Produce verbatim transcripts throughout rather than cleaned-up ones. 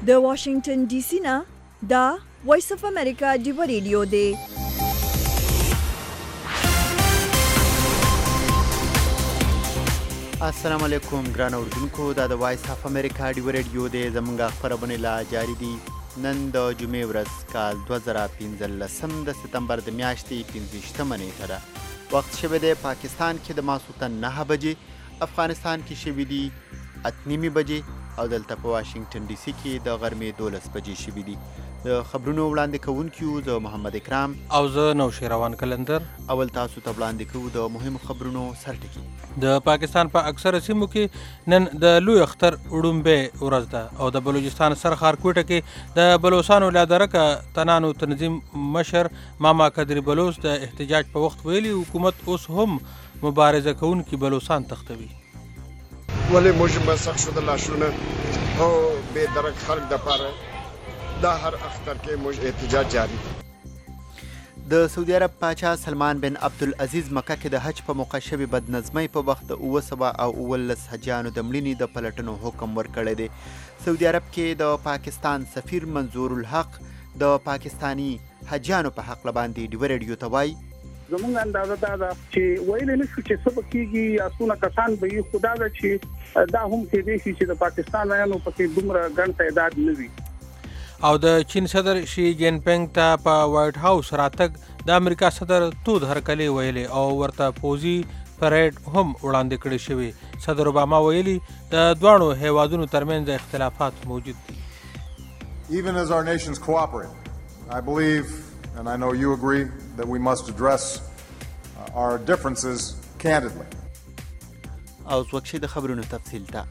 د واشنگټن ډي سي نه دا وایس اف امریکا دی ریډیو دی. السلام علیکم ګران اوردونکو، دا د وایس اف امریکا دی ریډیو دی. زمونږ خبرونه لا جاری دي. نن د جمعې ورځ کال دوه زره پنځلسم د ستمبر د میاشتې پنځویشتمه نیټه ده. وخت شوی دی پاکستان کې د ماسخوتن نهه بجې، افغانستان کې شوي دي اته نیمې بجې او دلته په واشنگټن ډي سي کې د غرمې دولس بجې شوي دي. د خبرونو وړاندې کوونکي یو زه محمد اکرام او زه نوشیروان کلندر. اول تاسو ته وړاندې کوو د مهمو خبرونو سرټکي. د پاکستان په اکثره سیمو کې نن د لوی اختر وړومبۍ ورځ ده او د بلوچستان سر ښارکوټه کې د بلوچستانو لادرکه تنانو تنظیم مشر ماما قدری بلوچ د احتجاج په وخت ویلي حکومت اوس هم مبارزه کوونکي بلوچستان تختوي. ولې موږ مسخ شو د لاشونه او بې درک خلک د پاره دا هر اختر کې موږ احتجاج جاری. د سعودي عرب پاچا سلمان بن عبدالعزیز مکه کې د حج په موقع شوې بدنظمۍ په وخت د اوه سوه او اوولس حجیانو د مړینې د پلټنو حکم ورکړی دی. سعودي عرب کې د پاکستان سفیر منظور الحق د پاکستانی حجیانو په حق باندې ډیو ریډیو ته وایي زمونږ اندازه دا ده چې ویل نه شو چې څه کېږي یا څونه کسان به یې خدا ده چې دا هم کېدای شي چې د پاکستانیانو پکې دومره ګڼ تعداد نه وي. او د چین صدر شي جین پینګ ته په وایټ هاوس راتګ د امریکا صدر تود هرکلی ویلي او ورته پوزي پریډ هم وړاندې کړی شوی. صدر اوباما ویلي د دواړو هیوادونو ترمنځ اختلافات موجود دي. Even as our nations cooperate, I believe and I know you agree that we must address uh, our differences candidly. او وکشي د خبرونو تفصیل ته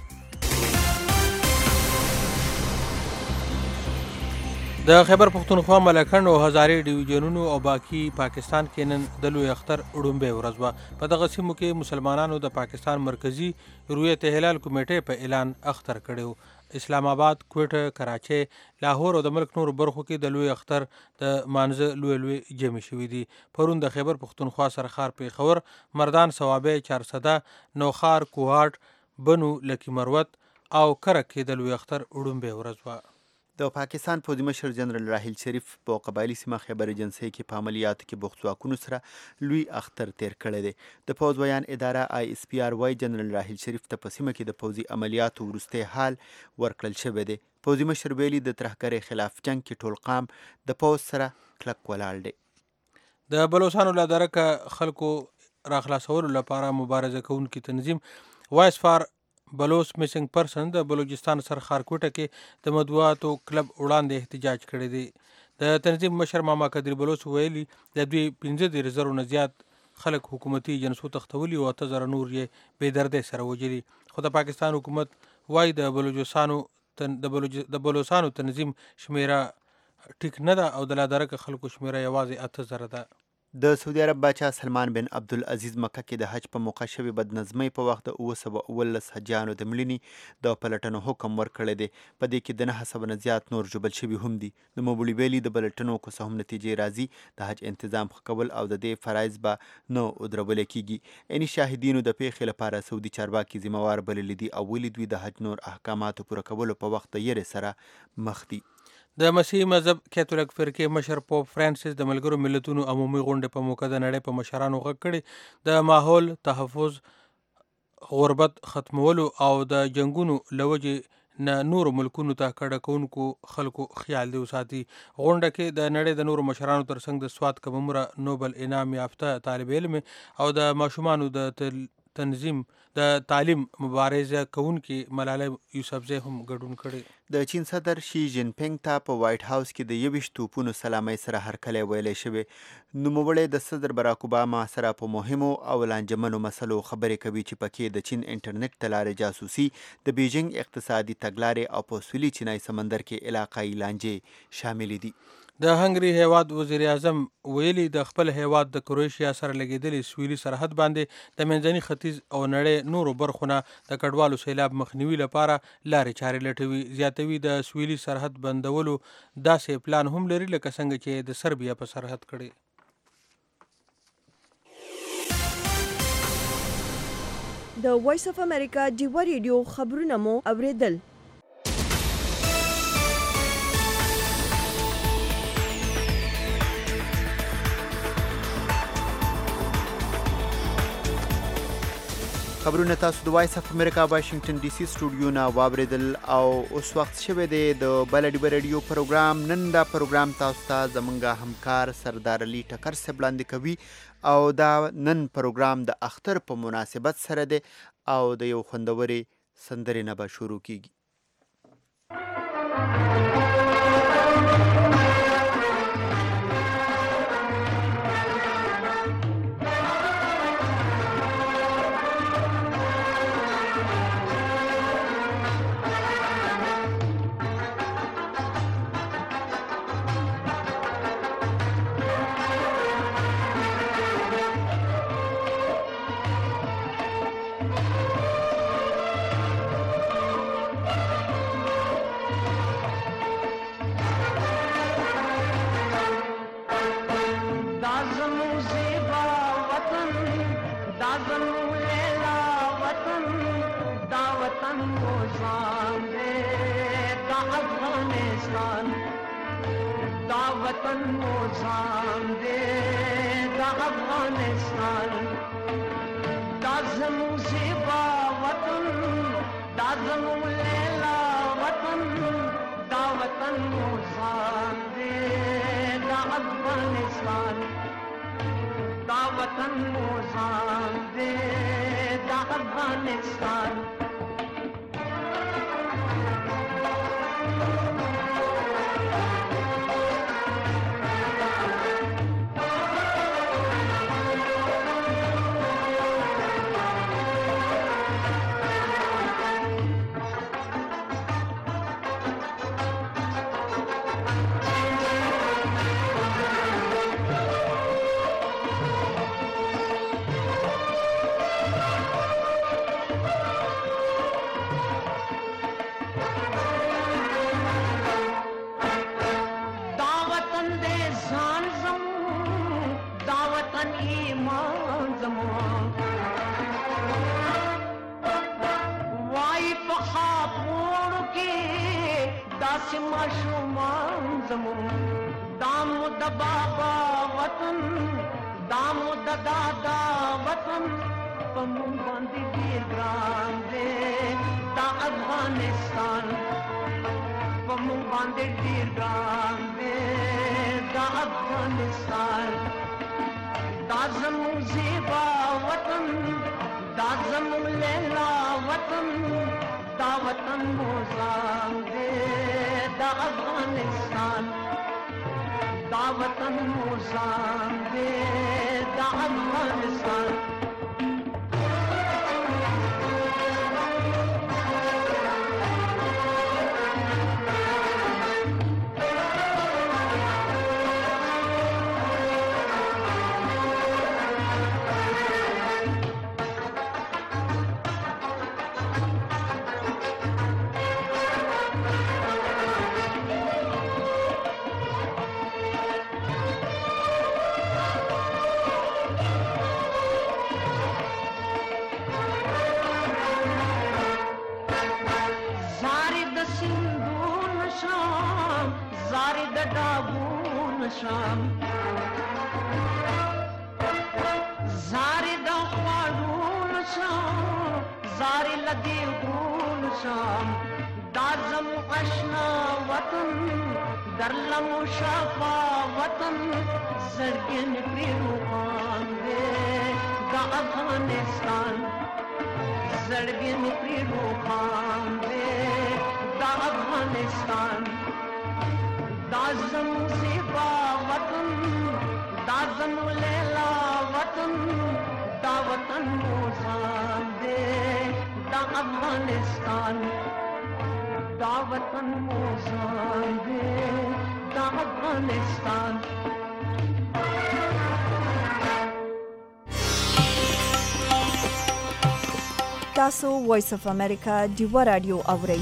د خیبر پختونخوا ملکنډ او هزارې ډیویژنونو او باقي پاکستان کې نن د لوی اختر وړومبۍ ورځ وه. په دغه سیمو کې مسلمانانو د پاکستان مرکزي رویت هلال کمیټې په اعلان اختر کړی و. اسلام آباد، کوټه، کراچۍ، لاهور او د ملک نورو برخو کې د لوی اختر د مانځه لوی لوی جمع شوي دي. پرون د خیبر پختونخوا سرخار پیښور، مردان، صوابۍ، چارسده، نوخار، کوهاټ، بنو، لکی مروت او کرک کې د لوی اختر وړومبۍ ورځ وه. د پاکستان پوځي مشر جنرال راحیل شریف په قبایلي سیمه خیبر ایجنسۍ کې په عملیاتو کې بوخت ځواکونو سره لوی اختر تیر کړی دی. د پوځ ویان اداره آی اس پی آر وايي جنرال راحیل شریف ته په سیمه کې د پوځي عملیاتو وروستی حال ورکړل شوی دی. پوځي مشر ویلي د ترهګرۍ خلاف جنگ کې ټول قام د پوځ سره کلک ولاړ دی. د بلوچستانو لادرکه خلکو راخلاصولو لپاره مبارزه کوونکي تنظیم وایس فار بلوچ میسنګ پرسن د بلوچستان سر ښارکوټه کې د مطبوعاتو کلب وړاندې احتجاج کړی دی. د تنظیم مشر ماما قدری بلوچ ویلي د دوی پنځه دېرش زرو نه زیات خلک حکومتي ایجنسو تختولي او اته زره نور یې بې دردۍ سره وژلي. خو د پاکستان حکومت وایي د بلوچستانو تن د بلوچستانو تنظیم شمیره ټیک نه ده او د لادرکه خلکو شمیره یوازې اته زره ده. د سعودي عرب باچا سلمان بن عبدالعزیز مکه کې د حج په موقع شوې بدنظمۍ په وخت د اوه سوه اوولس حجیانو د مړینې د پلټنو حکم ورکړی دی. په دې کې د نهه سوه نه زیات نور ژوبل شوي هم دي. نوموړي ویلي د پلټنو که څه هم نتیجې راځي د حج انتظام ښه کول او د دې فرایض به نه ودرولی کیږي. یعنې شاهدینو د پیښې لپاره سعودي چارواکي ذمهوار بللي دي او ولې دوی د حج نور احکاماتو پوره کولو په وخت د یېرې سره مخ دي. د مسیحي مذهب کیتولیک فرقې مشر پوپ فرانسیس د ملګرو ملتونو عمومي غونډې په موقع د نړۍ په مشرانو غږ کړی د ماحول تحفظ، غربت ختمولو او د جنګونو له وجې نه نورو ملکونو ته کډه کوونکو خلکو خیال دی وساتي. غونډه کې د نړۍ د نورو مشرانو ترڅنګ د سوات کممره نوبل انعام یافته طالب علم او د ماشومانو د تنظیم د تعلیم مبارزه کوونکي ملالۍ یوسفزۍ هم ګډون کړی. د چین صدر شي جین پینګ ته په وایټ هاوس کې د یویشت توپونو سلامۍ سره هرکلی ویلی شوی. نوموړی د صدر براک اوباما سره په مهمو او لانجمنو مسلو خبرې کوي چې پکې د چین انټرنیټ د لارې جاسوسي، د بیجینګ اقتصادي تګلارې او په سویلي چینایي سمندر کې علاقایي لانجې شاملې دي. د هنګري هیواد وزیر اعظم ویلي د خپل هیواد د کروشیا سره لګېدلي سویلي سرحد باندې د منځني ختیځ او نړۍ نورو برخو نه د کډوالو سیلاب مخنیوي لپاره لارې چارې لټوي. زیاتوي د سویلي سرحد بندولو داسې پلان هم لري لکه څنګه چې د سربیا په سرحد کړی. د وایس اف امریکا ډیو ریډیو خبرونه مو اوریدل. خبرونه تاسو د وایس اف امریکا واشنگټن ډي سي سټوډیو نه واوریدل او اوس وخت شوه دی د بل ډیبر رادیو پروګرام. نن دا پروګرام تاسو ته زمونږ همکار سردار علي ټکر صاحب وړاندې کوي او دا نن پروګرام د اختر په مناسبت سره دی او د یو خوندوري سندرې نه به شروع کیږي. वतन मोजान दे दा अफगानिस्तान दाज़म ज़ेबा वतन दाज़म लैला वतन दा वतन मोजान दे दा अफगानिस्तान दा वतन मोजान दे दा अफगानिस्तान दाम द बाबा वतन दाम द दादा वतन पमु बांधी वीर ग्राम दे दा अफगानिस्तान पमु बांधी वीर ग्राम दे दा अफगानिस्तान दाज़म ज़ेबा वतन दाज़म लैला वतन दा वतन मोजान दे दा अफगानिस्तान दा वतन मोजान दे दा अफगानिस्तान शाम ज़ारे दा ख्वाडून शाम ज़ारे लगे गून शाम दाज़म अशना वतन दरलम शाफा वतन ज़रगिन प्रिरुआन दे दा अफगानिस्तान ज़रगिन प्रिरुआन दे दा अफगानिस्तान दाज़म ज़ेबा वतन दाज़म लैला वतन दा वतन मोजान दे दा अफगानिस्तान दा वतन मोजान दे दा अफगानिस्तान تاسو وایس اف امریکا ډیوه رادیو اورئ.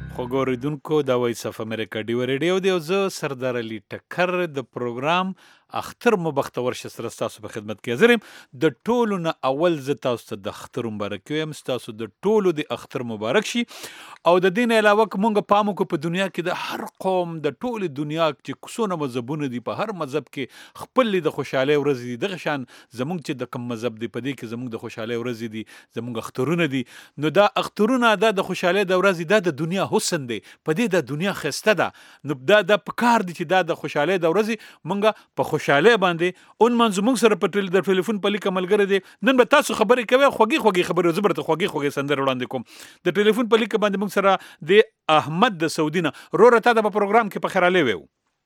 خوګوریدونکو د وایس اف امریکا ډیو ریډیو دی او زه سردار علي ټکر د پروګرام اختر مو بختور شه سره تاسو په خدمت کې حاضر یم. د ټولو نه اول زه تاسو ته د اختر مبارک وایم. تاسو د ټولو د اختر مبارک شي. او د دین علاوه کومه پامو کو په دنیا کې د هر قوم د ټولو دنیا چې کوڅونه مذهبونه دي په هر مذهب کې خپل د خوشاله ورځ دي. دغه شان زمونږ چې د کوم مذهب دی په دې کې زمونږ د خوشاله ورځ دي، زمونږ اخترونه دي. نو دا اخترونه دا د خوشاله د ورځ دا د دنیا حسن دی، په دې د دنیا خسته ده. نو دا د پکار دي چې دا د خوشاله د ورځ مونږه په خوشاله باندې اون منځ مونږ سره په ټل د ټلیفون په لیک عملګر دي. نن به تاسو خبرې کوي خوږی خوږی خبرې زبرته خوږی خوږی سندر وړاندې کوم. د ټلیفون په لیک باندې مونږ سره د احمد د سعودي نه رور ته د پروګرام کې په خیراله ویو.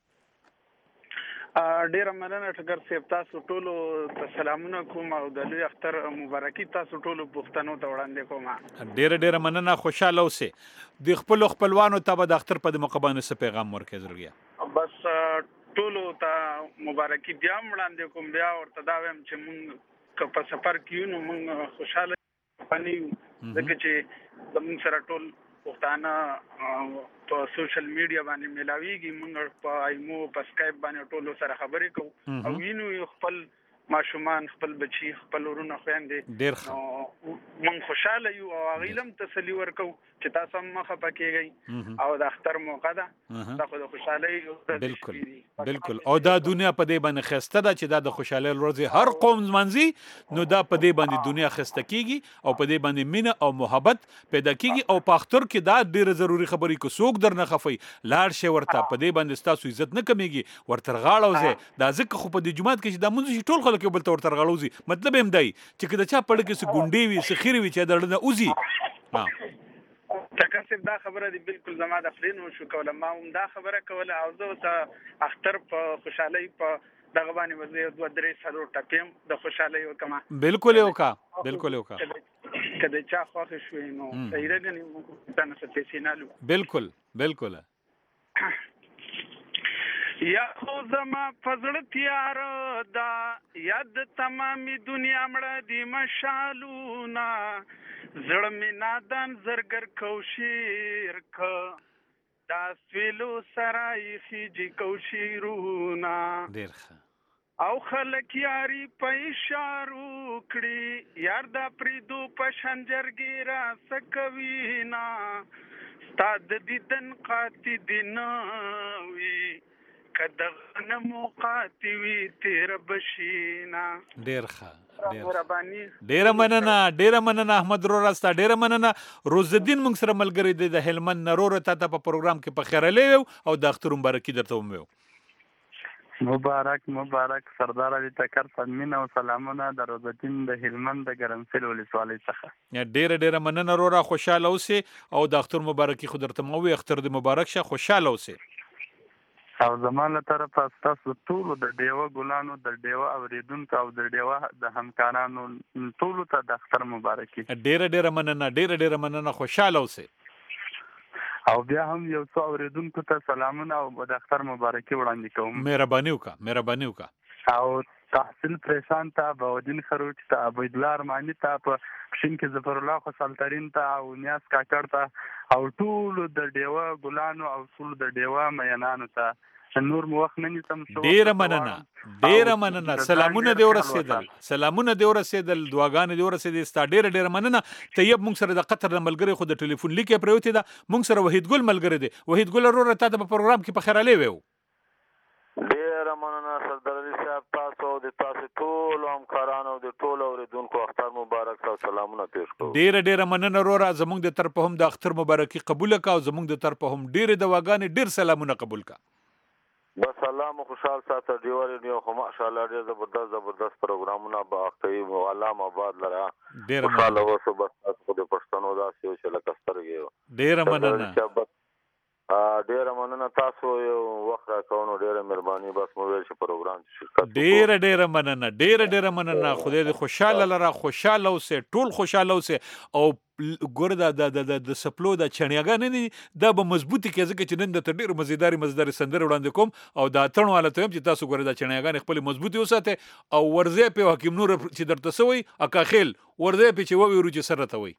ډیره مننه ټګر صاحب، تاسو ټولو ته سلامونه کوم او د لوی اختر مبارکي تاسو ټولو پښتنو ته وړاندې کوم. ډیره ډیره مننه، خوشاله اوسئ. د خپل خپلوانو ته به د اختر په مقابله څه پیغام ورکړئ ضروري؟ بس ټولو ته مبارکي بیا وړاندې کوم. بیا ورته دا وایم چې مونږ په سفر کې نو مونږ خوشاله پنیو ځکه چې زموږ سره ټول پښتانه په سوشل میډیا باندې ملاویږي. موږ په ایمو په سکایپ باندې ټولو سره خبرې کوو او وینو خپل ماشومان، خپل بچي، خپل ورونه خويندې. ډېر ښه. موږ خوشاله یو او غیلم تسلی ورکو چې تاسو مخه پکېږئ او د اختر موقع ده. دا خو د خوشاله بالکل بالکل. او دا دنیا په دې باندې خسته ده چې دا د خوشاله ورځ هر قوم منځي. نو دا په دې باندې دنیا خسته کیږي او په دې باندې مینه او محبت پیدا کیږي. او په اختر کې دا ډیره ضروری خبرې کو څوک درنه خفي لاړ شي ورته په دې باندې تاسو عزت نه کمیږي ورته غاړه. دا ځکه خو په دې جمعات کې چې دا منځ ټول خلک بل تور تر غلوزي. مطلب هم دی چې کله چا پړ کې څه ګونډي وي څه خيري وي چې دړنه اوزي. ها تکاسب دا خبره دی بالکل زما د خپلینو شو کوله. ما هم دا خبره کوله او زه ته اختر په خوشحالي په دغه باندې وځي دوه درې سالو ټپیم د خوشحالي وکما. بالکل یو کا بالکل یو کا کله چا خوښ شوی نو صحیح رګنی مو تاسو ته سینالو. بالکل بالکل. یا خو زما فزړ تیار دا یاد تمامي دنیا مړه دی مشالونا زړه می نادان زرګر کوشیر ک دا سویلو سرای خيجي کوشیرونا. ډیر ښه. او خلک یاري په اشارو کړي یار دا پریدو په شنجرګي را سکوینا ستاد دیدن قاتی دینوي کدغ نمو قاتوی تیر بشینا. ډیر ښه. ډیره مننه ډیره مننه احمد رور راستا ډیره مننه. روز الدین موږ سره ملګری دی د هلمند نرور ته په پروګرام کې په خیره لیو او د اختر مبارکي درته ومو. مبارک مبارک سردار علي تکر فنمین او سلامونه د روز الدین د هلمند د ګرمسل ولسوالۍ څخه. ډیره ډیره مننه رورا، خوشاله اوسئ او د اختر مبارکي خو درته مو وي. اختر د مبارک شه، خوشاله اوسئ. او زمانه طرف تاسو ټول د ډیوه ګلانو د ډیوه اوریدونکو او د ډیوه د همکارانو ټول ته د اختر مبارکي. ډیره ډیره مننه ډیره ډیره مننه، خوشاله اوسئ. او بیا هم یو څو اوریدونکو ته سلامونه او د اختر مبارکي وړاندې کوم. مهرباني وکړه مهرباني وکړه. او تحصیل پریشان ته بودین خروج ته عبیدالله ارمانی ته په شین کې ظفر الله خو سلطرین ته او نیاز کاکړ ته او ټول د ډیوه ګلانو او ټول د ډیوه مینانو ته نور مو وخت نه نیسم. ډیره مننه ډیره مننه. سلامونه دی ورسېدل سلامونه دی ورسېدل دعاګانې دی ورسېدل ستا ډیره ډیره مننه. طيب موږ سره د قطر ملګری خو د ټلیفون لیکه پروتې ده. موږ سره وحید ګل ملګری دی. وحید ګل وروره ته په پروګرام کې په خیراله ویو. ډیره مننه سردار علي صاحب، تاسو د تاسو ټول همکارانو د ټول اوریدونکو اختر مبارک او سلامونه پیښ کوم. ډیره ډیره مننه وروره. زموږ د طرف هم د اختر مبارکي قبول کا او زموږ د طرف هم ډیره دواګانې ډیر سلامونه قبول کا. بس الله مو خوشحال ساته. ډیو ریډیو خو ماشاءالله ډیر زبردست زبردست پروګرامونه با اختری علامه آباد لره. ډیر خوشاله اوسه. بس تاسو د پښتنو داسې او چې لکه سترګې. ډیره مننه ډیره مننه. تاسو یو وخت راکونو ډیره مهرباني. بس مو ویل چې پروګرام شرکت. ډیره ډیره مننه ډیره ډیره مننه. خدای دې خوشاله لره، خوشاله اوسه، ټول خوشاله اوسه. او ګور دا د د د سپلو د چڼیاګان نه دا به مضبوطی کې ځکه چې نن د ډیر مزیدار مزیدار سندر وړاندې کوم او دا تړو حالت هم چې تاسو ګور دا چڼیاګان خپل مضبوطی وساته او ورځې په حکیم نور چې درته سوی اکاخیل ورځې په چې ووي ورو چې سره ته وي.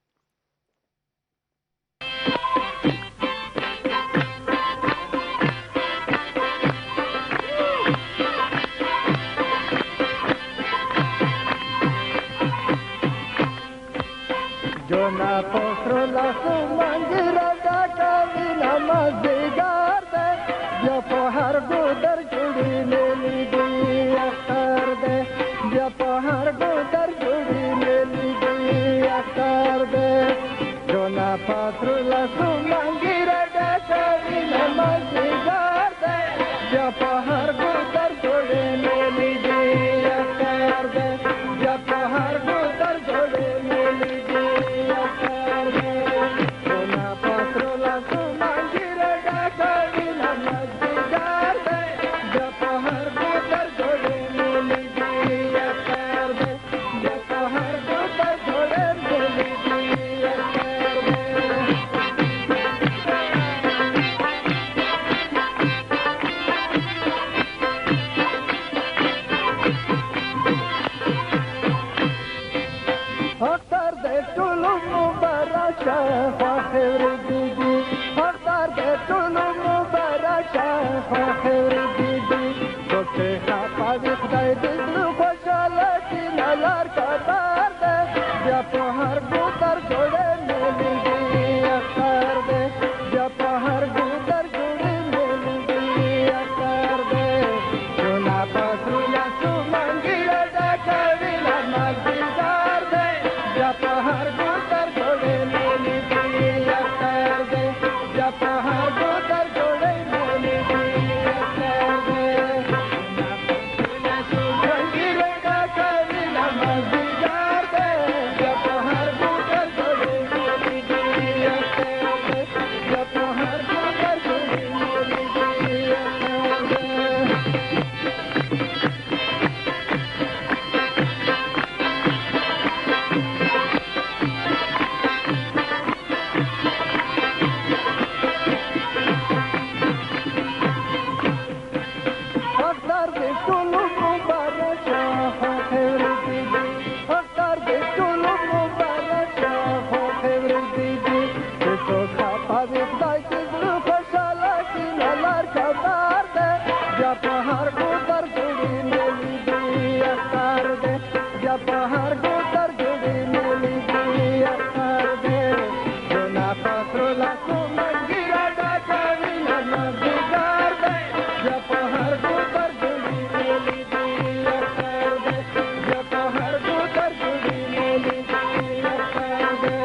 جنا پسرو لاسو منګر ډاکا وینا مزګار دې بیا په هر ګودر جوړې ملي دی اختر دې بیا په هر ګودر جوړې ملي دی اختر دې جنا پسرو لاسو منګر ډاکا وینا مزګار دې بیا په هر ګودر جوړې ملي دی اختر دې بیا په هر ګودر جوړې ملي دی اختر دې جنا پسرو لاسو منګر ډاکا وینا مزګار دې بیا په هر ګودر جوړې ملي دی اختر دې بیا په هر ګودر جوړې ملي دی اختر دې اختر دې ټولو مبارک شه فخر دیدی اختر دې ټولو مبارک شه فخر دیدی کوڅه خپا دې خدای دې زړه خوشاله کړي لار کتار دې بیا په هر ګودر جوړې ملي دی اختر دې بیا په هر ګودر جوړې ملي دی اختر دې جنا پسرو لاسو منګر ډاکا وینا مزګار دې بیا په هر ګودر جوړې ملي دی اختر دې بیا په هر ګودر جوړې ملي دی اختر دې جنا پسرو لاسو منګر ډاکا وینا مزګار دې بیا په هر ګودر جوړې ملي دی اختر دې بیا په هر ګودر جوړې ملي دی اختر دې اختر دې ټولو مبارک شه فخر دیدی اختر دې ټولو مبارک شه فخر دیدی چې څوک خپا دې خدای دې زړه خوشاله کړي لار کتار دې بیا په هر ګودر جوړې ملي دی اختر دې بیا په هر ګودر جوړې ملي دی اختر دې جنا پسرو لاسو منګر ډاکا وینا مزګار دې بیا په هر ګودر جوړې ملي دی اختر دې بیا په هر ګودر جوړې ملي دی اختر دې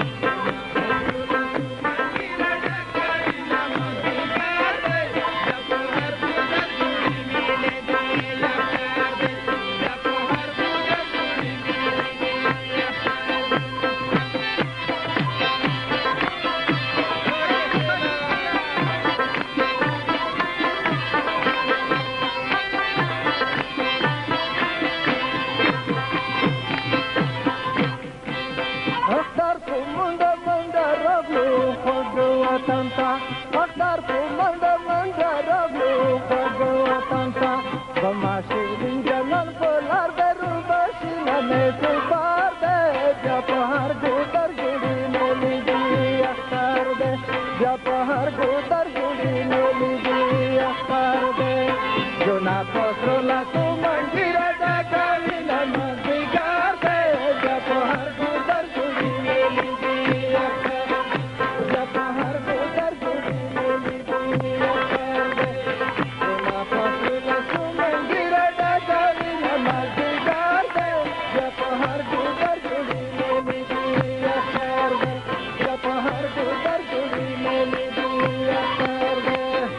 اختر کو منډه منډه راغلو خوږ وطن ته اختر کو منډه منډه راغلو خوږ وطن ته زما شیرین جانان په لار د روبشي نه سپار دی بیا په هر ګودر جوړې ملي دی اختر دی بیا په هر ګودر جوړې ملي دی اختر دی جنا پسرو لاسو منګر ډاکا وینا مزګار دی بیا په هر ګودر جوړې ملي دی اختر بیا په هر ګودر جوړې ملي دی اختر دی جنا پسرو لاسو منګر ډاکا وینا مزګار دی بیا په هر ګودر جوړې ملي دی اختر دی بیا په هر ګودر جوړې ملي دی اختر دی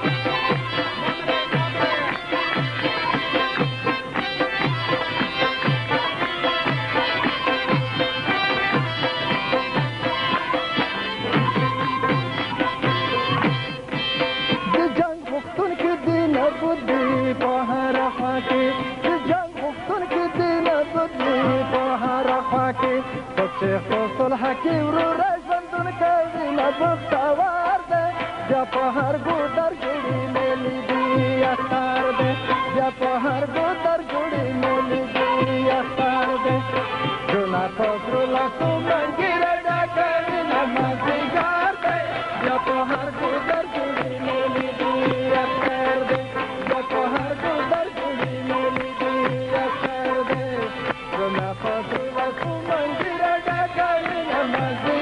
د جنګ غوښتونکي دي نبود دي په هر خوا کې د جنګ غوښتونکي دي نبود دي په هر خوا کې په شیخ په صلح کې وروره ژوندونکی وي نبختوار دی بیا په هر ګودر جوړې ملي دی اختر دی بیا په هر ګودر جوړې ملي دی اختر دی جنا پسرو لاسو منګر ډاکا وینا مزګار دی بیا په هر ګودر جوړې ملي دی اختر دی بیا په هر ګودر جوړې ملي دی اختر دی جنا پسرو لاسو منګر ډاکا وینا مزګار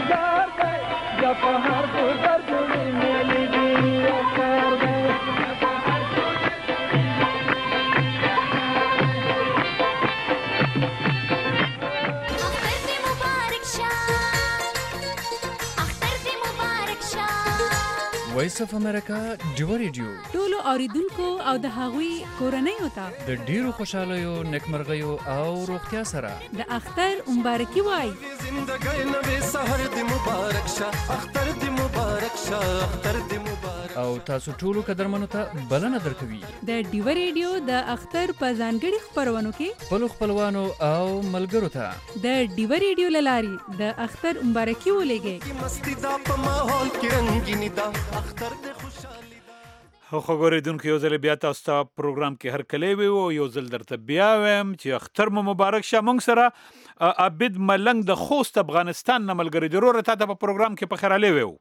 وایس اف امریکا ډیو ریډیو ټولو اوریدونکو او د هغوی کورنۍ وتا د ډیرو خوشحالیو نیکمرغیو او روغتیا سره د اختر مبارکي وای زندګۍ نوې سحر دی مبارک شه اختر دی مبارک شه اختر دی مبارک او تاسو ټولو قدرمنو ته بلنه درکوي د ډیو ریډیو د اختر په ځانګړي خبرونو کې خپل خپلوانو او ملګرو ته د ډیو ریډیو للاري د اختر مبارکي ولېږي مستی دا په ماحول کې رنگینی دا اختر د خوشحالي خو غوړیدونکو یو ځل بیا تاسو ته پروګرام کې هر کلی وي او یو ځل درته بیا وایم چې اختر مو مبارک شه. موږ سره عابد ملنګ د خوست افغانستان نه ملګری دی. وروره تا ته په پروګرام کې په خیر علي ویو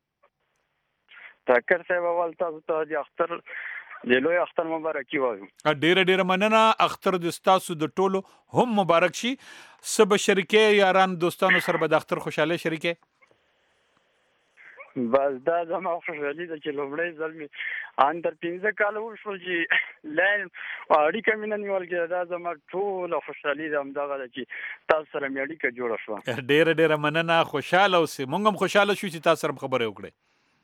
ټاکر صاحب اول تاسو ته د اختر د لوی اختر مبارکي وایو. ډیره ډیره مننه. اختر د ستاسو د ټولو هم مبارک شي. سبا شریکې یاران دوستانو سره به د اختر خوشاله شریکې بس دا زما خوشحالي ده چې لومړی ځل مې ان تر پنځه کاله وشول چې لاین اړیکه مې نه نیول کېده. دا زما ټوله خوشحالي ده همدغه ده چې تاسو سره مې اړیکه جوړه شوه. ډیره ډیره مننه. خوشحاله اوسئ. موږ هم خوشحاله شو چې تاسو سره خبرې وکړې.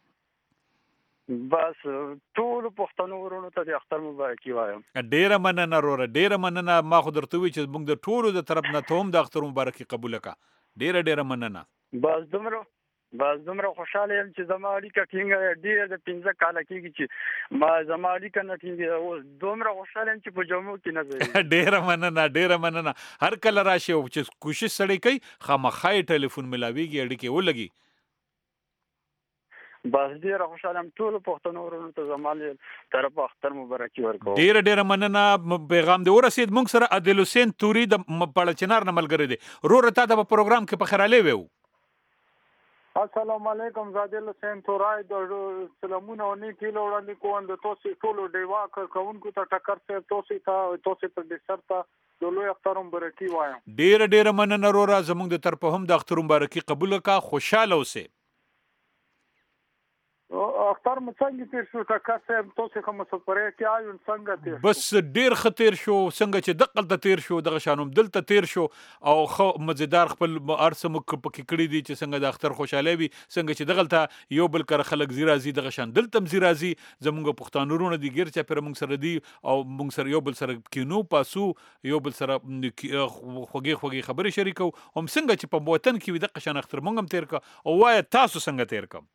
بس ټول پښتنو ورونو ته د اختر مبارکي وایم. ډیره مننه وروره. ډیره مننه. ما خو درته وی چې موږ د ټولو د طرف نه ته هم د اختر مبارکي قبول کړه. ډیره ډیره مننه. بس دومره بس دومره خوشاله یم چې زما اړیکه ټینګه ډیره د پنځه کاله کېږي چې ما زما اړیکه نه ټینګه. اوس دومره خوشاله یم چې په جمعو کې نه ځي. ډیره مننه. ډیره مننه. هر کله راشي او چې کوشش سړی کوي خامخا ټلیفون ملاویږي اړیکې ولګي. بس ډیره خوشاله یم. ټول پښتنو ورونو ته زما له طرفه اختر مبارکي ورکوم. ډیره ډیره مننه. پیغام دې ورسید. موږ سره عادل حسین توري د پړچنار نه ملګری دی. وروره تا ته په پروګرام کې په خیر علي ویو. السلام علیکم. زادل حسین تورای د سلامونه او نیک هیله وړاندې کوم د توسي ټولو ډیوا کوونکو ته ټکر سره توسي ته توسي پر ډیسر ته د لوی اختر مبارکي وایم. ډیره ډیره مننه وروره. زموږ د طرفه هم د اختر مبارکي قبول کړه. خوشاله اوسئ. اختر مو څنګه تیر شو ټکر سره توسي کوم سفرې کې آیون څنګه تیر بس ډیر خطر شو. څنګه چې دقل ته تیر شو دغه شانوم دلته تیر شو او خو مزیدار خپل ارسم پکې کړی دي چې څنګه د اختر خوشاله وي. څنګه چې دغلته یو بل کر خلک زیرازي دغه شان دلته زیرازي زموږ پښتانورونه دي ګیر چې پر موږ سره دي او موږ سره یو بل سره کینو پاسو یو بل سره خوږی خوږی خبرې شریکو. هم څنګه چې په وطن کې دغه شان اختر موږ هم تیر کا او وای تاسو څنګه تیر کا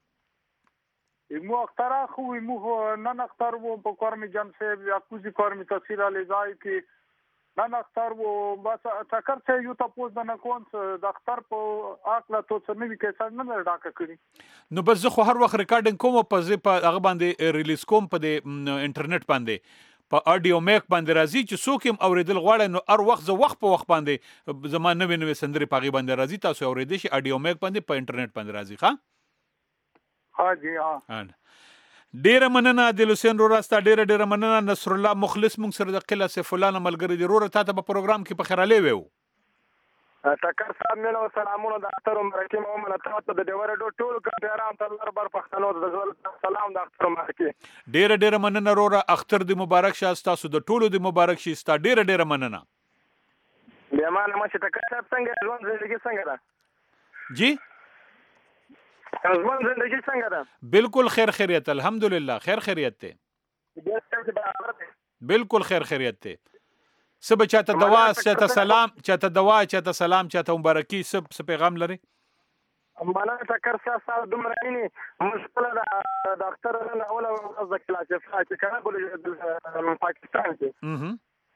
مو اختر خو مو نن اختر وو په کورمي جام صاحب یا کوزي کورمي تفصیل علي ځای کې نن اختر وو. بس ټکر څه یو تاسو د نه کوم د اختر په اکلا تو څه نه کیسه نه ډاکه کړی. نو بس زه خو هر وخت ریکارډینګ کوم په په هغه باندې ریلیز کوم په د انټرنیټ باندې په اډیو میک باندې راځي چې څوک هم اوریدل غواړي. نو هر وخت زه وخت په وخت باندې زما نوې نوې سندرې په غي باندې راځي. تاسو اوریدئ شي اډیو میک باندې په انټرنیټ باندې راځي. ښه ها جی ها. ډیره مننه عادل حسین رو راستا. ډیره ډیره مننه. نصر الله مخلص موږ سره د قله سیف الله نه ملګری دی. وروره تا ته په پروګرام کې په خیر علي ویو. ټکر صاحب مینه او سلامونه د اختر مبارکي مو منه تاسو د ډیور ډو ټول کډیران ته الله بر پښتنو د سلام د اختر مبارکي. ډیره ډیره مننه وروره. اختر دی مبارک شه. تاسو د ټولو دی مبارک شي. ستا ډیره ډیره مننه. بیا ما نه مشه ټکر صاحب څنګه ژوند زندگی څنګه ده جی ژوند زندگی څنګه ده؟ بالکل خیر خیریت. الحمدلله خیر خیریت ته. بالکل خیر خیریت ته. سب چاته دوا چاته سلام چاته دوا چاته سلام چاته مبارکي سب څه پیغام لري؟ مانا ټکر صاحب دومره نه مشکل ده د اختر نه اوله ورځ د کلاس چې کنه بولې پاکستان کې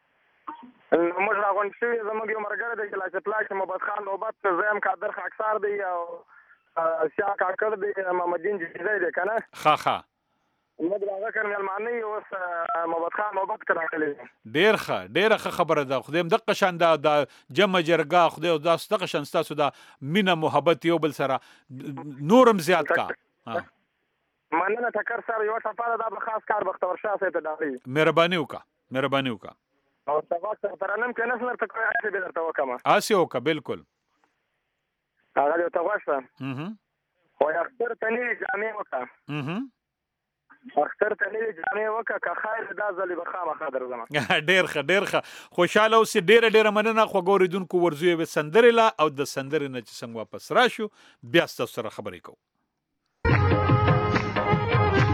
موږ راغون شوی زموږ یو مرګره د کلاس پلاک محمد خان نوبت زم قادر خاکسار دی او سیا کاکړ دی محمد دین جیزای دی کنه. ها ها نو دا کارمل معنی اوس محمد خان نوبت کړه. ډیر ښه ډیره ښه خبره ده. خدای دغه شان د جمع جرګه خدای دا دغه شان تاسو د مینا محبت یو بل سره نورم زیات کا. مننه ټکر سره یو صفاله دا خاص کار بختور شاه سره ته داري. مهرباني وکا مهرباني وکا. او تاسو سره ترنم کې نس نر ته کوي اته به درته وکما. آسی وکا بالکل. هغه یو تاسو هم خو اختر تنې جامع وکا. هم اختر تنې جامع وکا که خیر دا ځلې بخامه خاطر زما. ډیر ښه ډیر ښه. خوشاله اوسې. ډیره ډیره مننه. خو ګوریدونکو ورزوی به سندرې لا او د سندرې نه چې څنګه واپس راشو بیا تاسو سره خبرې کوو.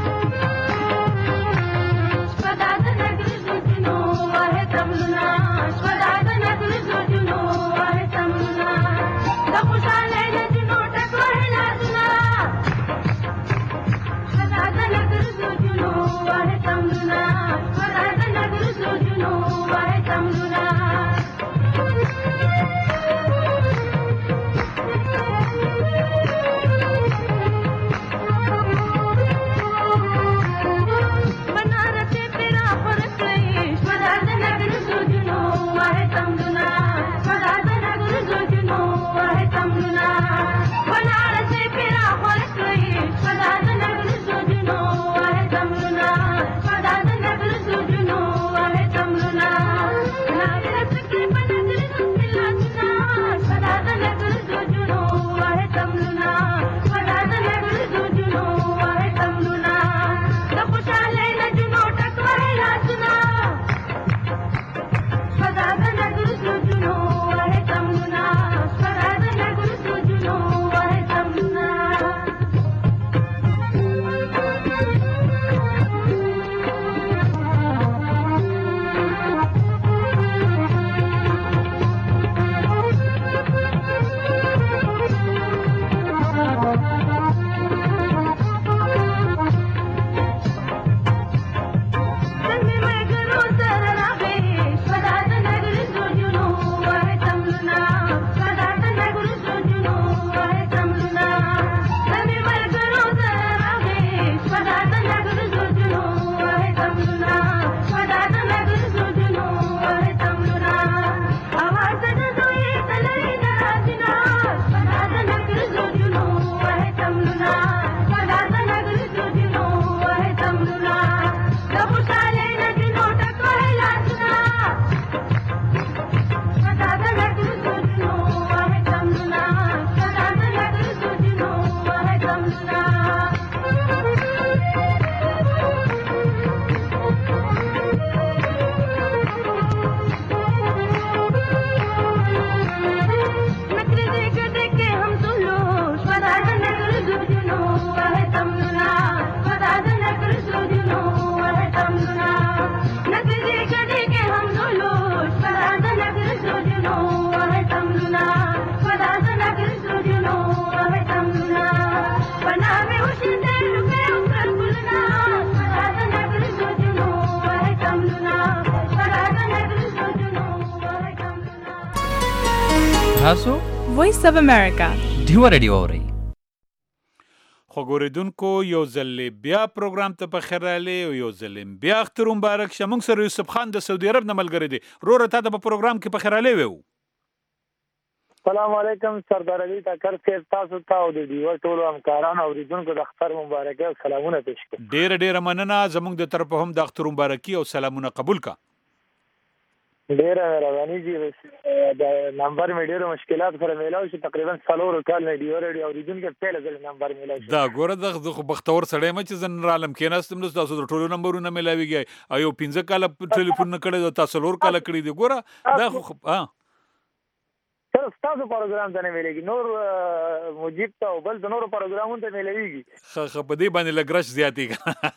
تاسو وایس اف امریکا ډیوه ریډیو اورئ. خو ګورېدونکو یو ځل بیا پروګرام ته په خیر راغلی او یو ځل بیا اختر مبارک شه. موږ سره یوسف خان د سعودي عرب نه ملګری دی. وروره تا ته په پروګرام کې په خیر راغلی ویو. السلام علیکم سردار علي ټکر صاحب، تاسو ته او د ډیوه ټولو همکارانو او اوریدونکو د اختر مبارکي او سلامونه پیش کوم. ډیره ډیره مننه. زموږ د طرفه هم د اختر مبارکي او سلامونه قبول کا. ډیره مهرباني دي. د نمبر مې ډیرو مشکلات سره میلاو شي، تقریبا څلور کال نه ډیوه ریډیو اوریدونکو پیل ځل نمبر میلاو شي. دا ګوره د خو بختور سړی مې چې زن رالم کېناستم نو تاسو د ټولو نمبرونه میلاویږي. ایو پنځه کاله ټلیفون نه کړی، تاسو څلور کاله کړی دی. ګوره دا خو ها سر تاسو پروګرام ته نه مليږي، نور مجيب ته او بل د نورو پروګرامونو ته مليږي. خ خ په دې باندې لګرش زیاتې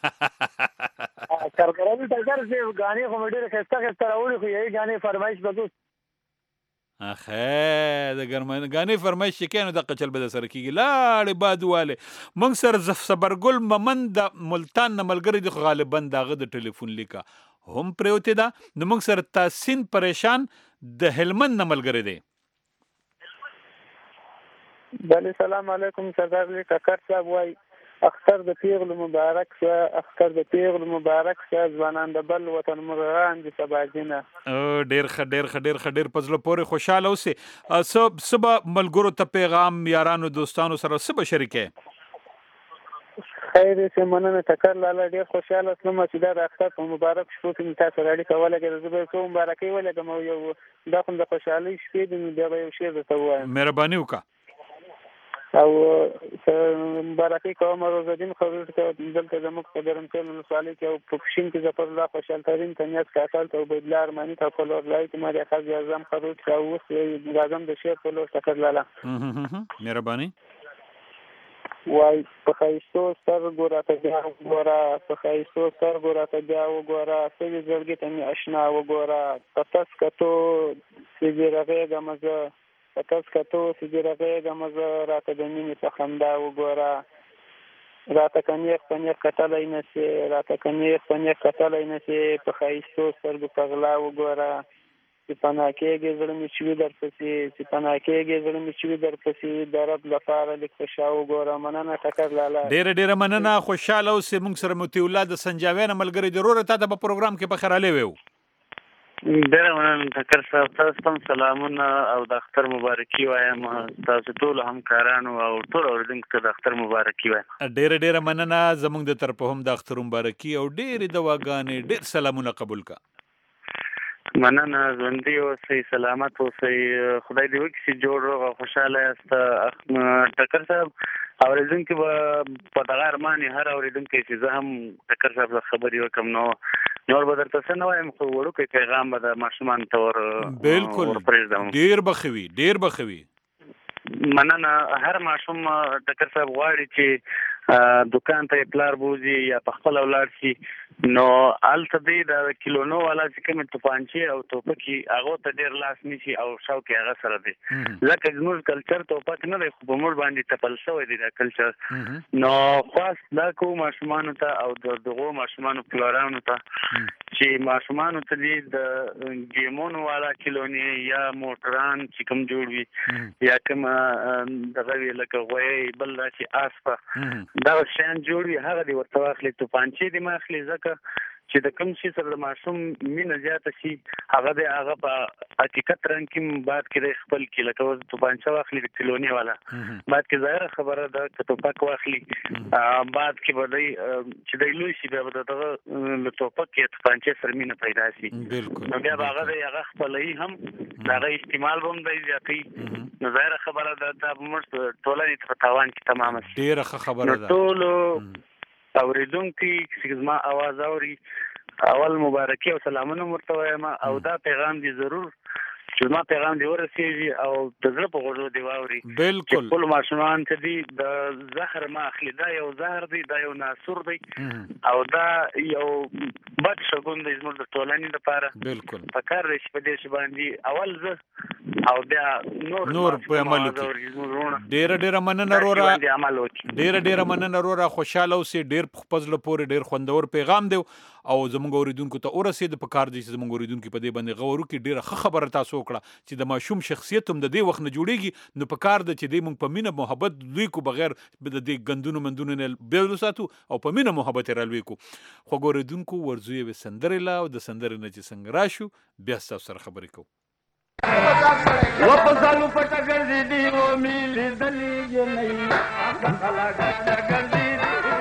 سرکاري ټکر چې غانې خو ډېر خسته خسته راوړي، خو یې غانې فرمایش بګو اخه د ګرمان غانې فرمایش کینو د قچل بده سره کیږي. لاړې بادواله موږ سره زف صبرګل ممن د ملتان نه ملګری د غالبا دغه د ټلیفون لیکا هم پروته ده. نو موږ سره تاسین پریشان د هلمند نه ملګری دی. بله سلام علیکم سردار علي ټکر صاحب، وای اختر د پیغلو مبارک شه، اختر د پیغلو مبارک شه، ځوانان د بل وطن مرغان دي سباجینه. ډیر ښه ډیر ښه ډیر ښه ډیر په زړه پورې خوشاله اوسې. سب سبا ملګرو ته پیغام یارانو دوستانو سره سبا شریکه خیر سه مننه ټکر لاله. ډیر خوشاله سم چې دا د اختر په مبارک شپو کې تاسو راډي کوله کې د زبر کوم مبارکي ولګم او یو د خپل د خوشحالي شپې د بیا یو شی زته وایم. مهرباني وکړه او مبارکي کوم روز دین خبرت کې دلته زموږ په درم کې نو سوالي کې او پښین کې زفر الله خوشحال ترين تنیاس کاټل ته بدلار مانی ته په لور لای ته ما د خاص اعظم خروج کا اوس اعظم د شیر په لور ټکر لاله. مهرباني وای په خایستو سر ګوراته بیا وګوره، په خایستو سر ګوراته بیا وګوره، سوي زړګي ته می آشنا وګوره، پتاس کتو سیږي رغه مزه، پتاس کتو سیږي رغه مزه، راته د مینې په خندا وګوره، راته کنيخ پنيخ کټلای نشي، راته کنيخ پنيخ کټلای نشي، په خایستو سرګو پغلا وګوره، چې پناکېږي زړه مې چوي درپسې، چې پناکېږي زړه مې چوي درپسې، د رب لپاره لیک په شا وګوره. مننه ټکر لاله. ډیره ډیره مننه. خوشاله اوسې. موږ سره متي الله د سنجاوی نه ملګری ضرور ته د پروګرام کې په خیراله ویو. ډیره مننه ټکر صاحب، تاسو ته سلامونه او د اختر مبارکي وایم. تاسو ټول همکارانو او ټول اوریدونکو ته د اختر مبارکي وایم. ډیره ډیره مننه. زموږ د طرفه هم د اختر مبارکي او ډیره دواګانې ډیر سلامونه قبول کا. مننه. ژوندي اوسئ، سلامت اوسئ، خدای دې وکړي چې جوړ او خوشاله یاست. ټکر صاحب اوریدونکي به په دغه ارمان هر اوریدونکی چې زه هم ټکر صاحب له خبرې وکړم نو نور به درته څه نه وایم، خو وړوکی پیغام به د ماشومان ته ور بالکل ډیر بخوي ډیر بخوي. مننه. هر ماشوم ټکر صاحب غواړي چې دکان ته پلار بوزي یا په خپل اولاد شي، نو الته دی د کیلونو والا چې کوم توپانچې او توپکي هغه ته ډیر لاس نشي او شوق یې هغه سره دی. ځکه زموږ کلچر توپک نه دی، خو په موږ باندې تپل شوی دی دا کلچر. نو خاص دا کوم ماشومانو ته او دغه ماشومانو پلارانو ته چې ماشومانو ته دی د ګیمونو والا کیلونی یا موټران چې کوم جوړ وي یا کوم دغه لکه غوی بل چې اسپه دا شان جوړي هغه دی ورته واخلي، توپانچې دی ماخلي، ځکه چې د کوم شي سره د ماشوم مینه زیاته شي هغه د هغه په حقیقت رنګ کې بعد کې خپل کې لکه وز توپانچه واخلي د کلونی والا، بعد کې ظاهر خبره ده چې توپک واخلي، بعد کې به دی چې د لوی شي بیا به دغه له توپک کې توپانچه سره مینه پیدا شي. نو بیا به هغه د هغه خپلې هم هغه استعمال به هم دی زیاتوي. نو ظاهر خبره ده دا به موږ ټولنې ته تاوان کې تمامه شي. ډېره ښه خبره ده. ټولو اوریدونکي چې زما आवाज اوري اول مبارکي او سلامونه ورته وایم او دا پیغام دی ضرور چې ما پیغام دی ورسیږي او د زړه په غوږو دی واوري. بالکل خپل ماشومان ته دی د زهر ما اخلي، دا یو زهر دی، دا یو ناسور دی او دا یو بد شګون دی زموږ د ټولنې لپاره. بالکل په کار دی چې په دې باندې اول زه او بیا نور نور په عمل کې ډیر ډیر مننه رورا ډیر ډیر مننه رورا خوشاله اوسې ډیر خپل پورې ډیر خوندور پیغام دی او زموږ اوریدونکو ته ورسېد په کار دي چې زموږ اوریدونکو په دې باندې غوړو کې ډیره ښه خبره تاسو وکړه چې د ماشوم شخصیت هم د دې وخت نه جوړیږي نو په کار ده چې دې موږ په مینه محبت دوی کو بغیر د دې غندونو مندونو نه بیل ساتو او په مینه محبت رالوي کو خو اوریدونکو ورزوی به سندرې لا او د سندرې نه چې څنګه راشو بیا تاسو سره خبرې کوو وپسالو پټ ګرځي دی او میل دلی نه خلا ګرځي دی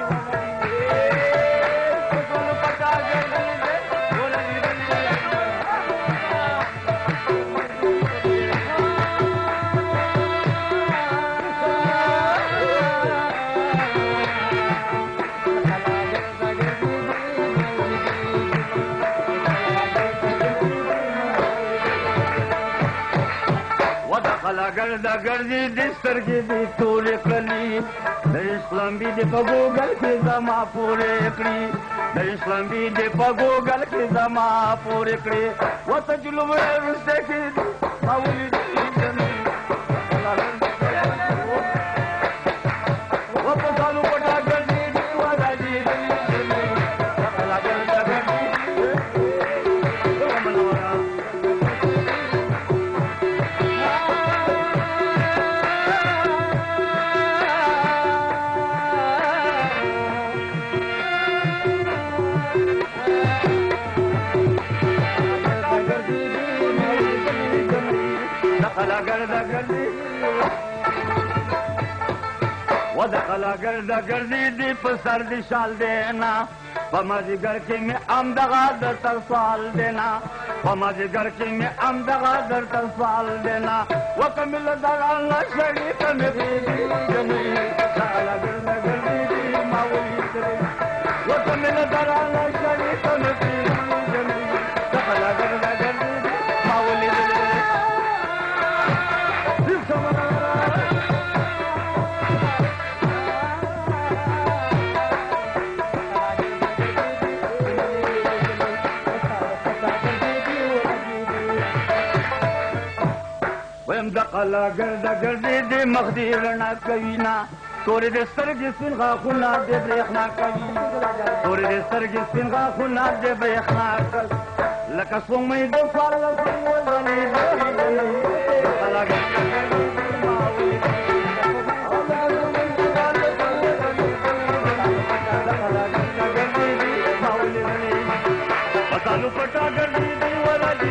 ګرځا ګرځي د سترګې د ټولې کړلې د اسلام بي د پګوګل کې زما پورې کړې د اسلام بي د پګوګل کې زما پورې کړې وته جلوه ورسته کې ماولي ودخلا گرد گردی دی پسر دی شال دینا پمازگر کی میں امدغا در تر سوال دینا پمازگر کی میں امدغا در تر سوال دینا وکمل دلال شریف میں بیدی جنی دخلا گرد گردی دی ماولی تری وکمل دلال شریف میں بیدی جنی دخلا گرد گردی دی ماولی تری دقلا گرد گردی دی مخدی رنا کوینا توری دی سترگی سپین غاخونا دی بریخنا کوی توری دی سترگی سپین غاخونا دی بریخنا کوی لکه سومی دو سوال لسن وزنی دی دقلا گرد گردی دی ماوی دقلا گرد گردی دی ماولی پتالو پٹا گردی دی ولا دی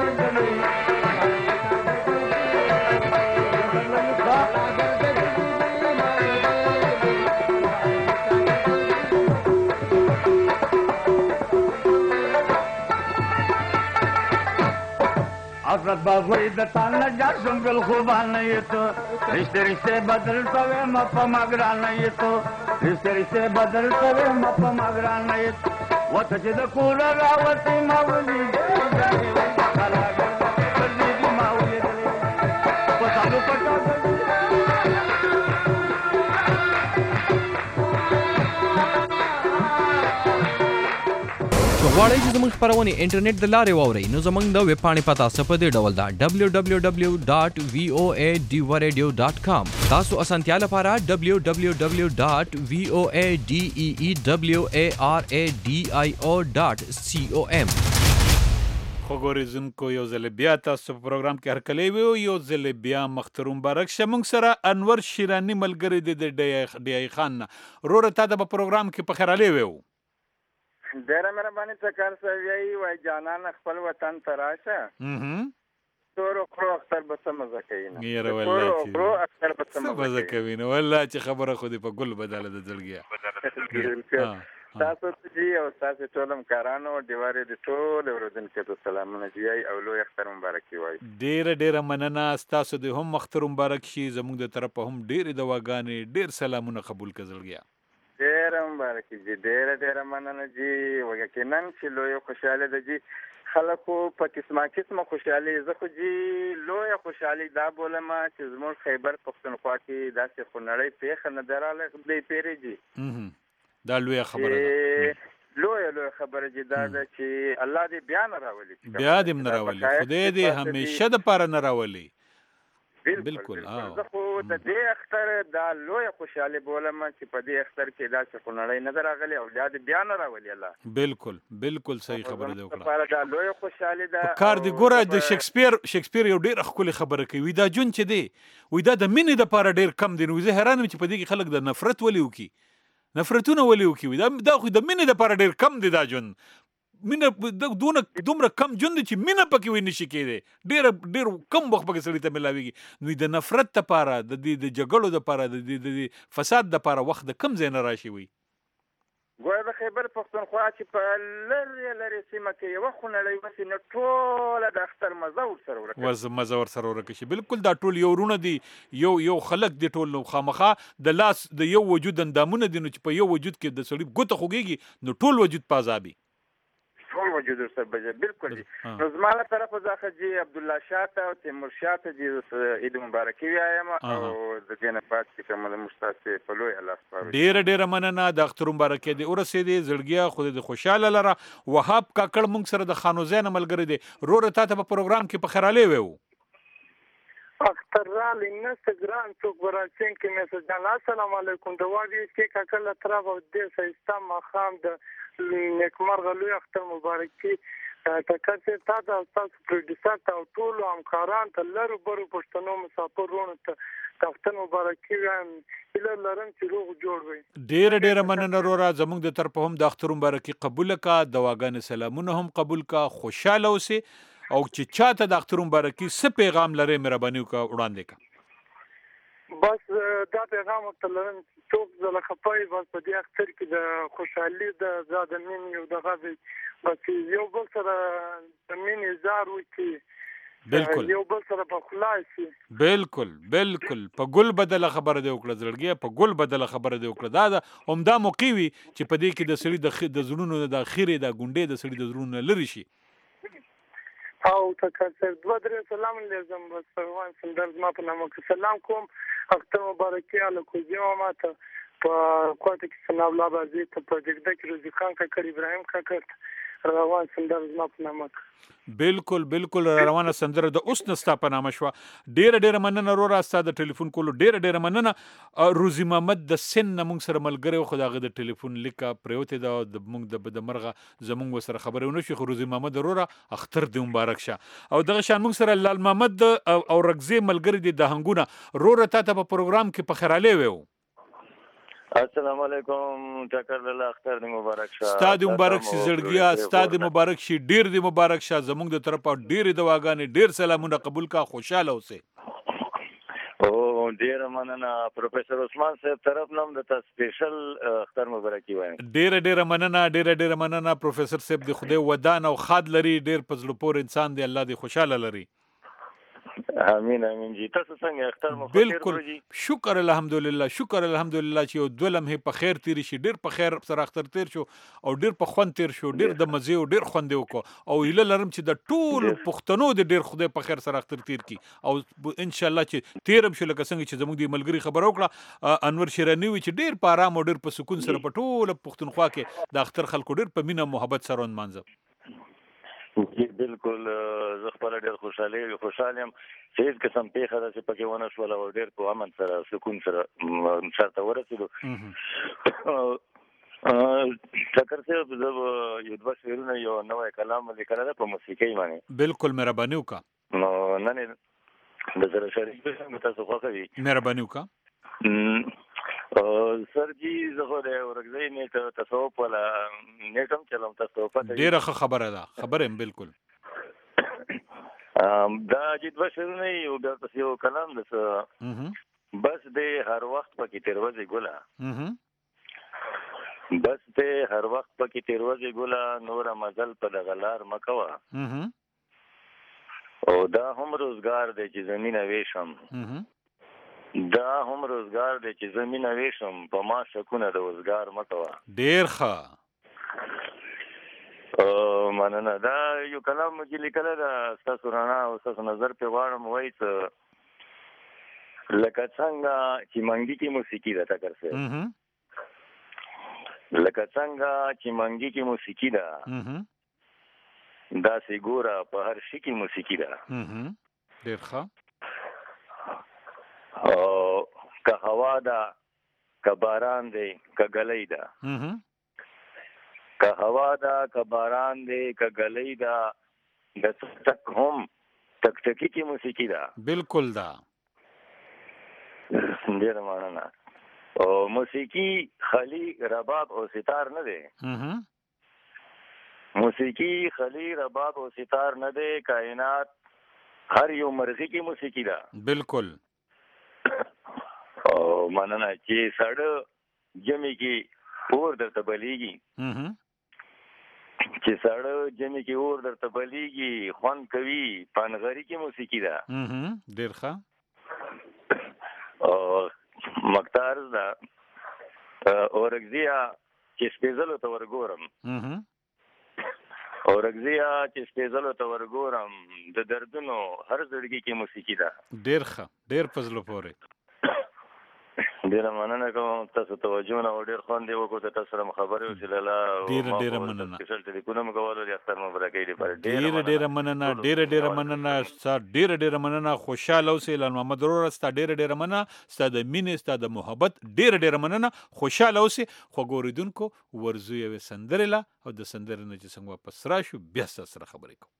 حضرت باغوی د تانه جاشم بل خوبان نه تو رشته رشته بدل کوي م په مګران نه تو رشته رشته بدل کوي م په مګران نه وته چې د کور راوتی ماولي دې خلا دې ماولي دې په تاسو پټا غواړئ چې زموږ خپرونې انټرنیټ د لارې واورئ نو زموږ د ویب پاڼې پته څه په دې ډول ده ډبلیو ډبلیو ډبلیو ډاټ وی او ای ډي و ریډیو ډاټ کام تاسو اسانتیا لپاره ډبلیو ډبلیو ډبلیو ډاټ وی او ای ډي ای ای ډبلیو ای آر ای ډي آی او ډاټ سی او ام خو ګورېدونکو یو ځل بیا تاسو په پروګرام کې هرکلی وي یو ځل بیا مختر مبارک شه موږ سره انور شیراني ملګری دی د ډی خان نه وروره تا د په پروګرام کې په خیرالی وی ډیره مهرباني ته کار سوي وای جانان خپل وطن ته راشه تور خو اختر به څه مزه کوي نه یاره والله خو اختر به څه مزه کوي نه والله چې خبره خو دې په ګل بدله د زړګیا تاسو ته او تاسو ټولم کارانو دیواره د ټول ورودونکو ته سلامونه دی او لوی اختر مبارک وي ډیره ډیره مننه تاسو د هم اختر مبارک شي زموږ د طرفه هم ډیره دواګانې ډیر سلامونه قبول کړل ډیره مبارک جی ډیره ډیره مننه جی وګینن چې لوی خوشاله ده جی خلکو په قسمه قسمه خوشحالي زه خو جی لوی خوشحالي دا بولم چې زموږ خیبر پښتونخوا کې داسې خنړی پیښه نه دراله دې پیری جی دا لوی خبره ده لوی لوی خبره جی دا چې الله دې بیا نه راولي بیا دې نه راولي خدای دې همیشه د پاره نه راولي بالکل زه خو د دې اختر دا لویه خوشحالي بولم چې په دې اختر کې داسې خو نړۍ نه ده راغلې او بیا دې بیا نه راولي الله. بالکل بالکل صحیح خبره دې وکړه. لپاره دا لویه خوشحالي ده. کار دې ګوره د شکسپیر شکسپیر یو ډېر ښکلې خبره کوي. دا جون چې دی وایي دا د مینې دپاره ډېر کم دی. نو زه حیران یم چې په دې کې خلک د نفرت ولې وکړي، نفرتونه ولې وکړي. دا دا خو د مینې دپاره ډېر کم دی دا جون. مینه دونه دومره کم جون دی چې مینه پکې وي نشي کېدی. ډېر ډېر کم وخت پکې سړي ته میلاویږي. نو د نفرت دپاره د دې د جګړو دپاره د دې فساد دپاره وخت د کم ځای نه راشي وي. ګوره د خیبر پښتونخوا چې په لرې لرې سیمه کې یوه خونړۍ وسي نو ټوله د اختر مزه ورسره ورکه ورز مزه ورسره ورکه شي. بالکل دا ټول یو ورونه دي، یو یو خلک دي، ټول خامخا د لاس د یو وجود اندامونه دي. نو چې په یو وجود کې د سړي ګوته خوږېږي نو ټول وجود په عذابي، ټول وجود ورسره بجه. بالکل دي. نو زما له طرفه څخه چې عبدالله شاه ته او تیمور شاه ته چې عید مبارکي وایم او د دې نه بعد چې کومه زموږ ستاسې په لوی الله سپارو. ډېره ډېره مننه. د اختر مبارکي دې ورسېدې زړګیه، خو دې خوشحاله لره. وهاب کاکړ موږ سره د خانوزۍ نه ملګری دی. وروره تا ته په پروګرام کې په خیرالی ویو اختر رالی نسته ګران څوک به راچین کې میسج جان السلام علیکم. د واډیو کې کاکړ له طرفه ډېر ښایسته ماښام د نیکمرغه لوی اختر مبارکي ټکر چې تا ته او ستاسو پروډیوسر ته او ټولو همکارانو ته لرو برو پښتنو مسافرونو ته د اختر مبارکي وایم. هیله لرم چې روغ جوړ وي. ډېره ډېره مننه وروره. زموږ د طرفه هم د اختر مبارکي قبوله کا، دواګانې سلامونه هم قبول کا، خوشحاله اوسې. او چې چاته د اختر مبارکي څه پیغام لرې مهرباني وکړه وړاندې کا. بس دا پیغام ورته لرم چې څوک زله خفه وي بس په دې اختر کې د خوشحالي د دا د مینې او دغه بس یو بل سره د مینې اظهار وکړي، بالکل یو بل سره په خلاص شي. بالکل بالکل په ګل بدله خبره دې وکړه زړګیه، په ګل بدله خبره دې وکړه. دا د عمده موقع وي چې په دې کې د سړي د زړونو د اخرې د ګونډې د سړي د زړونو لرې شي. او تکر سر دوه درې سلام لازم بس روان سندر زما په نامه کې سلام کوم. اختر مبارکي علی کوزي ما ته په کوټه کې سنا الله بازي ته په دغه کې روزي خان کاکړ ابراهيم کاکړ روان سندر زما په نامه. بالکل بالکل روانه سندره د اوس نستا په نامه شوه. ډېره ډېره مننه وروره ستا د ټلیفون کولو. ډېره ډېره مننه. روزي محمد د سن نه موږ سره ملګری و، خو د هغه د ټلیفون لیکه پرېوتې ده د موږ د مرغه زموږ ورسره خبرې ونه شي. خو روزي محمد وروره اختر دې مبارک شه. او دغه شان موږ سره لال محمد او رګزې ملګری دي د هنګونه. وروره تا ته په پروګرام کې په خیرالی ویو السلام علیکم. ټکر لاله اختر دې مبارک شه. ستا دې مبارک شي زړګیا، ستا دې مبارک شي، ډېر دې مبارک شه. زموږ د طرفه ډېرې دواګانې، ډېر سلامونه قبول کا، خوشحاله اوسې. او ډېره مننه. پروفیسر عثمان صاحب طرف نه هم درته سپیشل اختر مبارکي وایم. ډېره ډېره مننه. ډېره ډېره مننه. پروفیسر صاحب دې خدای ودان او خاد لري، ډېر په زړه پورې انسان دی، الله دې خوشحاله لري. امين امين جی. تاسو څنګه اختر مو بالکل شکر الحمدلله، شکر الحمدلله چې یو دوه لمحې په خیر تیری شي. ډېر په خیر سره اختر تیر شو او ډېر په خوند تیر شو، ډېر د مزې او ډېر خوند وکړو. او هیله لرم چې د ټول پښتنو د ډېر خدای په خیر سره اختر تیر کی او ان شاء الله چې تیرم شو لکه څنګه چې زموږ د ملګری خبر وکړه انور شیرانی وی چې ډېر په آرام او ډېر په سکون سره په ټول پښتونخوا کې د اختر خلکو ډېر په مینه محبت سره ونمانځه. بالکل زه خپل ډېر خوشاله خوشاله یم چې هیڅ قسم پیښه ده چې پکې ونه شوله او ډېر په امن سره سکون سره سرته ورسېدو. ټکر صاحب زه یو دوه شعرونه یو نوی کلام لیکلی ده په موسیقۍ باندې. بالکل مهرباني وکړه. نو نن یې د سره شریک شم تاسو خوښوي. مهرباني وکړه. سر جی زه خو د ورګزۍ نیټ تصوف ولا نیټ هم چلوم. تصوف ډېره ښه خبره ده، خبره یم بالکل. دا چې دوه شعرونه یو بیا پسې یو کلام ده. بس دې هر وخت پکې تېروځي ګله، بس دې هر وخت پکې تېروځي ګله، نوره مزل په دغه لار مه کوه. او دا هم روزګار دی چې زمینه ویشم، دا هم روزګار دی چې زمینه ویشم، په ما شکونه د وزګار مه کوه. ډېر ښه مننه. دا یو کلام مو چې لیکلی ده ستاسو رڼا او ستاسو نظر پرې غواړم وایي څه لکه څنګه چې منګي کې موسیقي ده. ټکر صاحب لکه څنګه چې منګي کې موسیقي ده داسې ګوره په هر شي کې موسیقي ده. ډېر ښه. او که هوا ده که باران دی که ګلۍ ده که هوا ده که باران دی که ګلۍ ده د تک هم تک تکی کی موسیقي ده بالکل ده ډېره مننه او موسیقي خالی رباب او ستار نه دی موسیقي خالی رباب او ستار نه دی کائنات هر یو مرغی کی موسیقي ده بالکل او مننه چې سړی جمع کې اور درته بلیږي چې سړی جمع کې اور درته بلیږي خوند کوي پنغري کې موسیقي ده ډېر ښه او مختار ده اورګزیا چې سپېڅلو ته ورګورم اورګزیا چې سپېڅلو ته ورګورم د دردونو هر زړګي کې موسیقي ده ډېر ښه ډېر په زړه پورې ډېره مننه کوم تاسو توجه نه او ډېر خوند یې وکړو تاسو سره خبرې وشي لاله ډېره ډېره مننه سپیشل ټلیفون هم کولو د اختر مبارکۍ لپاره ډېره ډېره مننه ډېره ډېره مننه ستا ډېره ډېره مننه خوشحاله اوسې لال محمد وروره ستا ډېره ډېره مننه ستا د مینې ستا د محبت ډېره ډېره مننه خوشحاله اوسې خوږو اورېدونکو ورځو یوې سندرې له او د سندرې نه چې څنګه واپس راشو بیا ستا سره خبرې کوو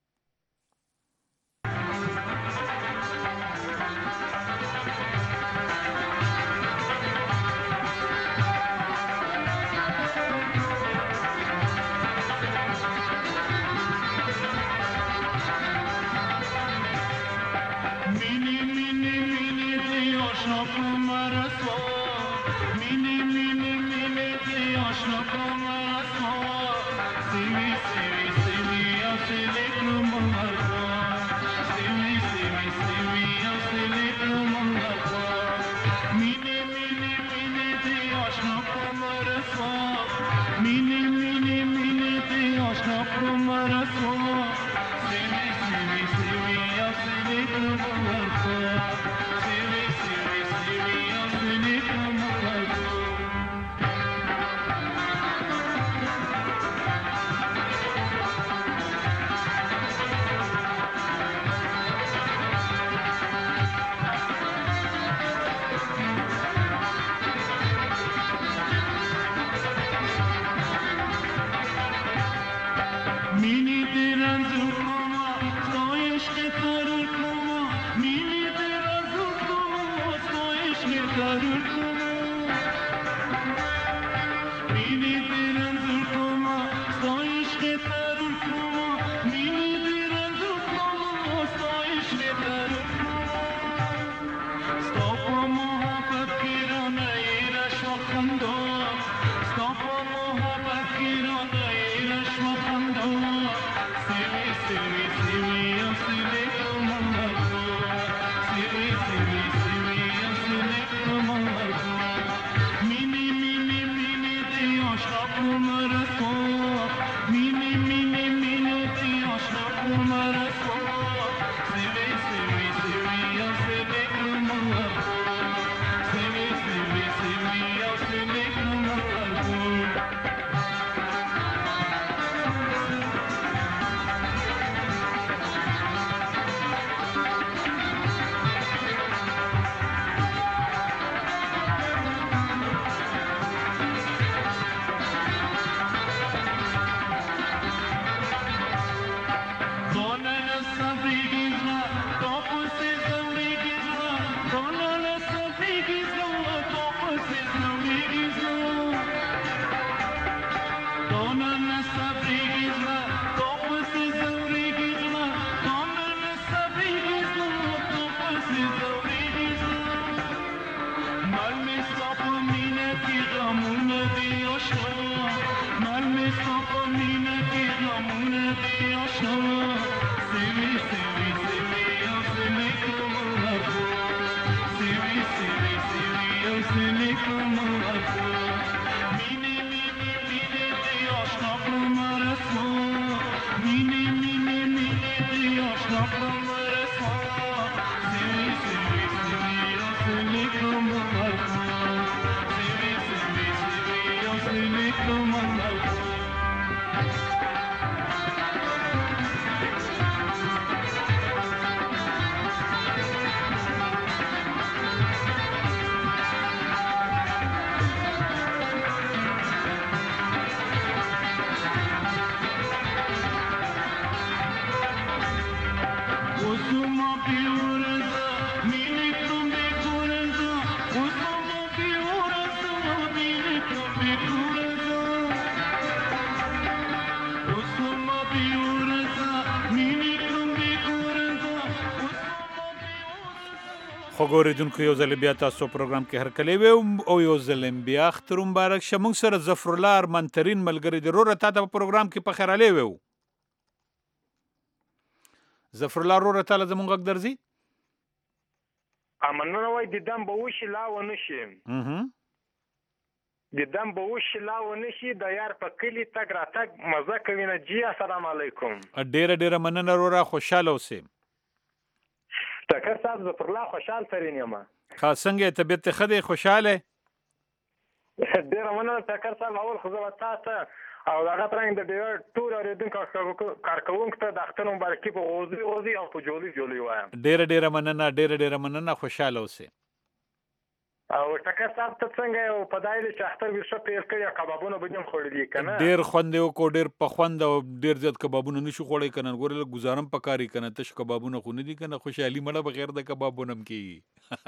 خو ګورېدونکو یو ځل بیا تاسو پروګرام کې هرکلی ویم او یو ځل بیا اختر مبارک شه. موږ سره ظفرالله ارمنترین ملګری دی. وروره تا ته په پروګرام کې په خیرالی ویو. ظفرالله وروره تا له زمونږ غږ درځي؟ مننه وای د دم به وشي لا ونه شي د دم به وشي لا ونه شي د یار په کلي تګ راتګ مزه کوي نه جی. السلام علیکم. ډېره ډېره مننه وروره، خوشحاله اوسئ. ټکر صاحب ظفرالله خوشحال ترین یم. ښه څنګه طبیعت ته ښه دی؟ خوشحاله ډېره مننه ټکر صاحب. اول خو زه به تا ته او دغه ترنګ د ډېر ټول اورېدونکو کارکوونکو ته د اختر مبارکي په غوزي غوزي او په جولي جولي وایم. ډېره ډېره مننه، ډېره ډېره مننه، خوشحاله اوسئ. او ټکر صاحب ته څنګه یو په دای دی چې اختر ویښه پیل کړي کبابونه به دې هم خوړلي که نه؟ ډېر خوند یې وکړو، ډېر په خوند او ډېر زیات کبابونه نه شو خوړی که نه. ګورې لږ ګزاره هم پکار وي که نه، تش کبابونه خو نه دي که نه. خوشحالي مړه بغیر د کبابونه هم کېږي.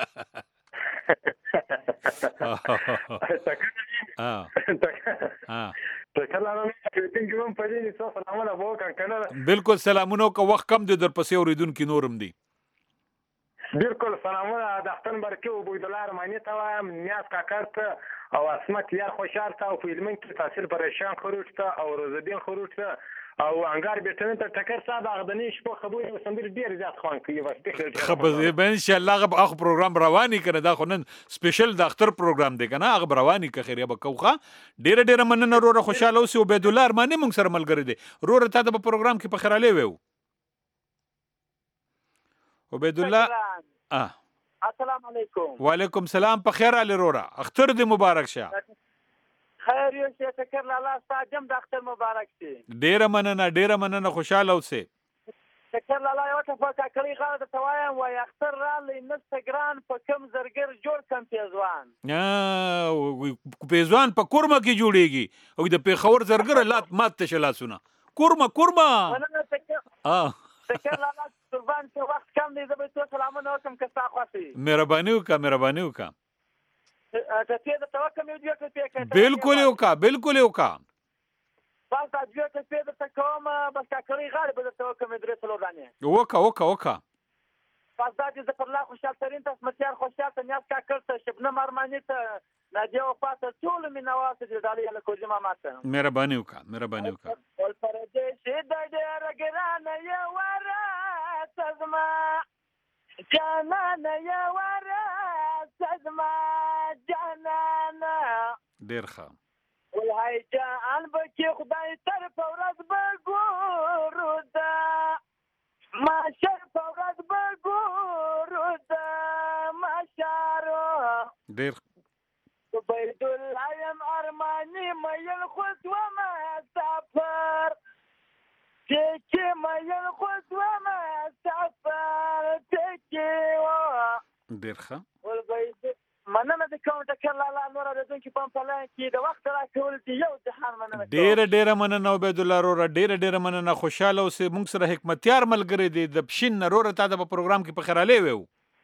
بالکل سلامونه وکړه، وخت کم دی، درپسې اورېدونکي نور هم دي. بالکل سلامونه د اختر مبارکي عبیدالله ارماني ته وایم، نیاز کاکړ ته او عصمت یار خوشحال ته او په هلمند کې تحصیل پریشان خروج ته او روزالدین خروج ته او انګار بیټمن ته. ټکر صاحب هغه د نې شپو خبرې او سندرې ډېر زیات خوند کوي. ښه به انشاءالله هغه هغه پروګرام روان وي که نه. دا خو نن سپیشل د اختر پروګرام دی که نه، هغه به روان وي که خیریه به کوو. ښه ډېره ډېره مننه وروره، خوشحاله اوسې. عبیدالله ارماني موږ سره ملګری دی. وروره تا ته په پروګرام کې په خیرالی ویو. عبیدالله السلام علیکم. وعلیکم سلام. په خیر علي وروره، اختر دې مبارک شه. خیر یو شي ټکر لالا ستا جم د اختر مبارک شي. ډېره مننه، ډېره مننه، خوشحاله اوسئ. ټکر لالا یو ټپه کاکړۍ غاړه درته وایم وایي اختر راغلی نسته ګران په کم زرګر جوړ کم پیزوان. پیزوان په کورمه کې جوړېږي او د پېښور زرګره لات مات ته شه لاسونه. کورمه کورمه ټکر لالا قربان چې وخت کم دی زه به تو سلامونه وکړم که ستا خوښ وي. مهرباني وکړه، مهرباني وکړه. ټپې درته وکړم یو دوه ټپې که بالکل یې وکړه، بالکل یې وکړه. بس دا دوه ټپې درته کوم، بس کاکړۍ غاړې به درته وکړم درې څلور دانې. وکړه وکړه وکړه. بس دا چې ظفرالله خوشحال ترین ته، اسمتیار خوشحال ته، نیاز کاکړ ته، شبنم ارماني ته، نادیه وفا ته، ټولو مینهوال ته د ډالۍ هلکوجي ماما ته مهرباني وکړه، مهرباني وکړه. والپردیسي د ډېره ګرانه یوه راته زما جانانه یوه راته زما جانانه. ډېر ښه. ولهی جان به کې خدای تر په ورځ به ګورو ده ماشر په ورځ به ګورو ده ماشارو. ډېر عبیدالله یم ارماني میل خود ومه سفر تکې میل خود ومه سفر تکې و. ډېر ښه. مننه د کوم ټکر لالا نور اورېدونکي په امپلان کې د وخت راکول دي یو جهان مننه. ډېره ډېره مننه عبیدالله وروره، ډېره ډېره مننه، خوشحاله اوسې. موږ سره حکمتیار ملګری دی د پشین نه. وروره تا ته په پروګرام کې په خیرالی ویو.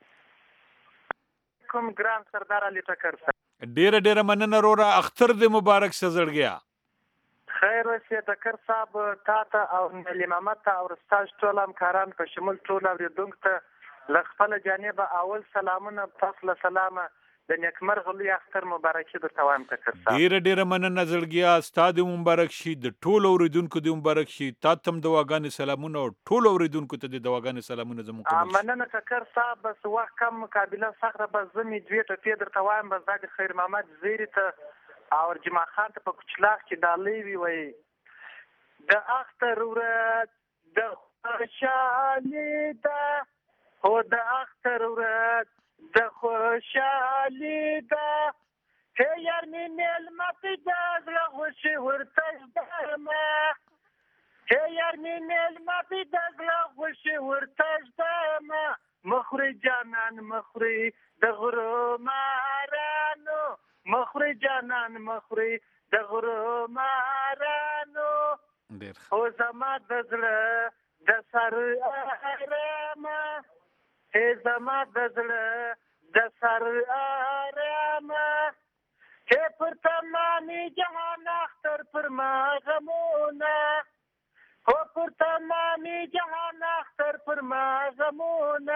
کوم ګران سردار علي ټکر صاحب. ډېره ډېره مننه وروره، اختر دې مبارک شه زړګیا. خیر وشي ټکر صاحب تا ته او ملي محمد ته او ستاسو ټول همکاران په شمول ټول اورېدونکو ته له خپله جانبه اول سلامونه، تاسو له سلامه د نیکمرغه لوی اختر مبارکي درته وایم ټکر صاحب. ډېره ډېره مننه زړګیا، ستا دې مبارک شي، د ټولو اورېدونکو دې مبارک شي. تا ته هم دواګانې سلامونه او ټولو اورېدونکو ته دې دواګانې سلامونه زموږ قبول شي. مننه ټکر صاحب. بس وخت کم مقابله سخته، بس زه مې دوې ټپې درته وایم. بس دا د خیر محمد زیري ته او جمعه خان ته په کوچلاغ کې ډالۍ وي وایي د اختر ورځ د خوشحالي ده، هو د اختر ورځ د خوشحالي ده، هی یار مې مېلمه پیدا زړه خوشي ورته ږدمه، هی یار مې مېلمه پیدا زړه خوشي ورته ږدمه. مخوري جانان مخوري د غرو مارانو، مخوري جانان مخوري د غرو مارانو. او زما د زړه د سر آرامه، هی زما د زړه د سر آرامه، هی پر تمامي جهان اختر پر ما غمونه، هو پر تمامي جهان اختر پر ما غمونه.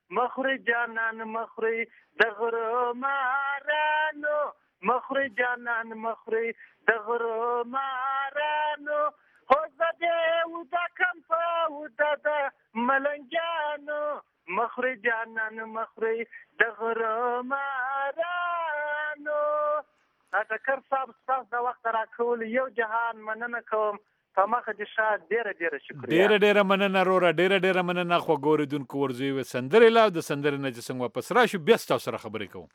مخوري جانان مخوري د غرو مارانو مخوري جانان مخوري د غرو مارانو هو زده و دا کمپا و دا دا ملنجانو مخوري جانان مخوري د غرو مارانو. ټکر صاحب ستاسو د وخت راکول یو جهان مننه کوم په مخه دې ښه ډېره ډېره شکریه. ډېره ډېره مننه وروره ډېره ډېره مننه خوږو اورېدونکو ورزوی وې سندرې لا د سندرې نه چې څنګه واپس راشو بیا ستاسو سره خبرې کوم.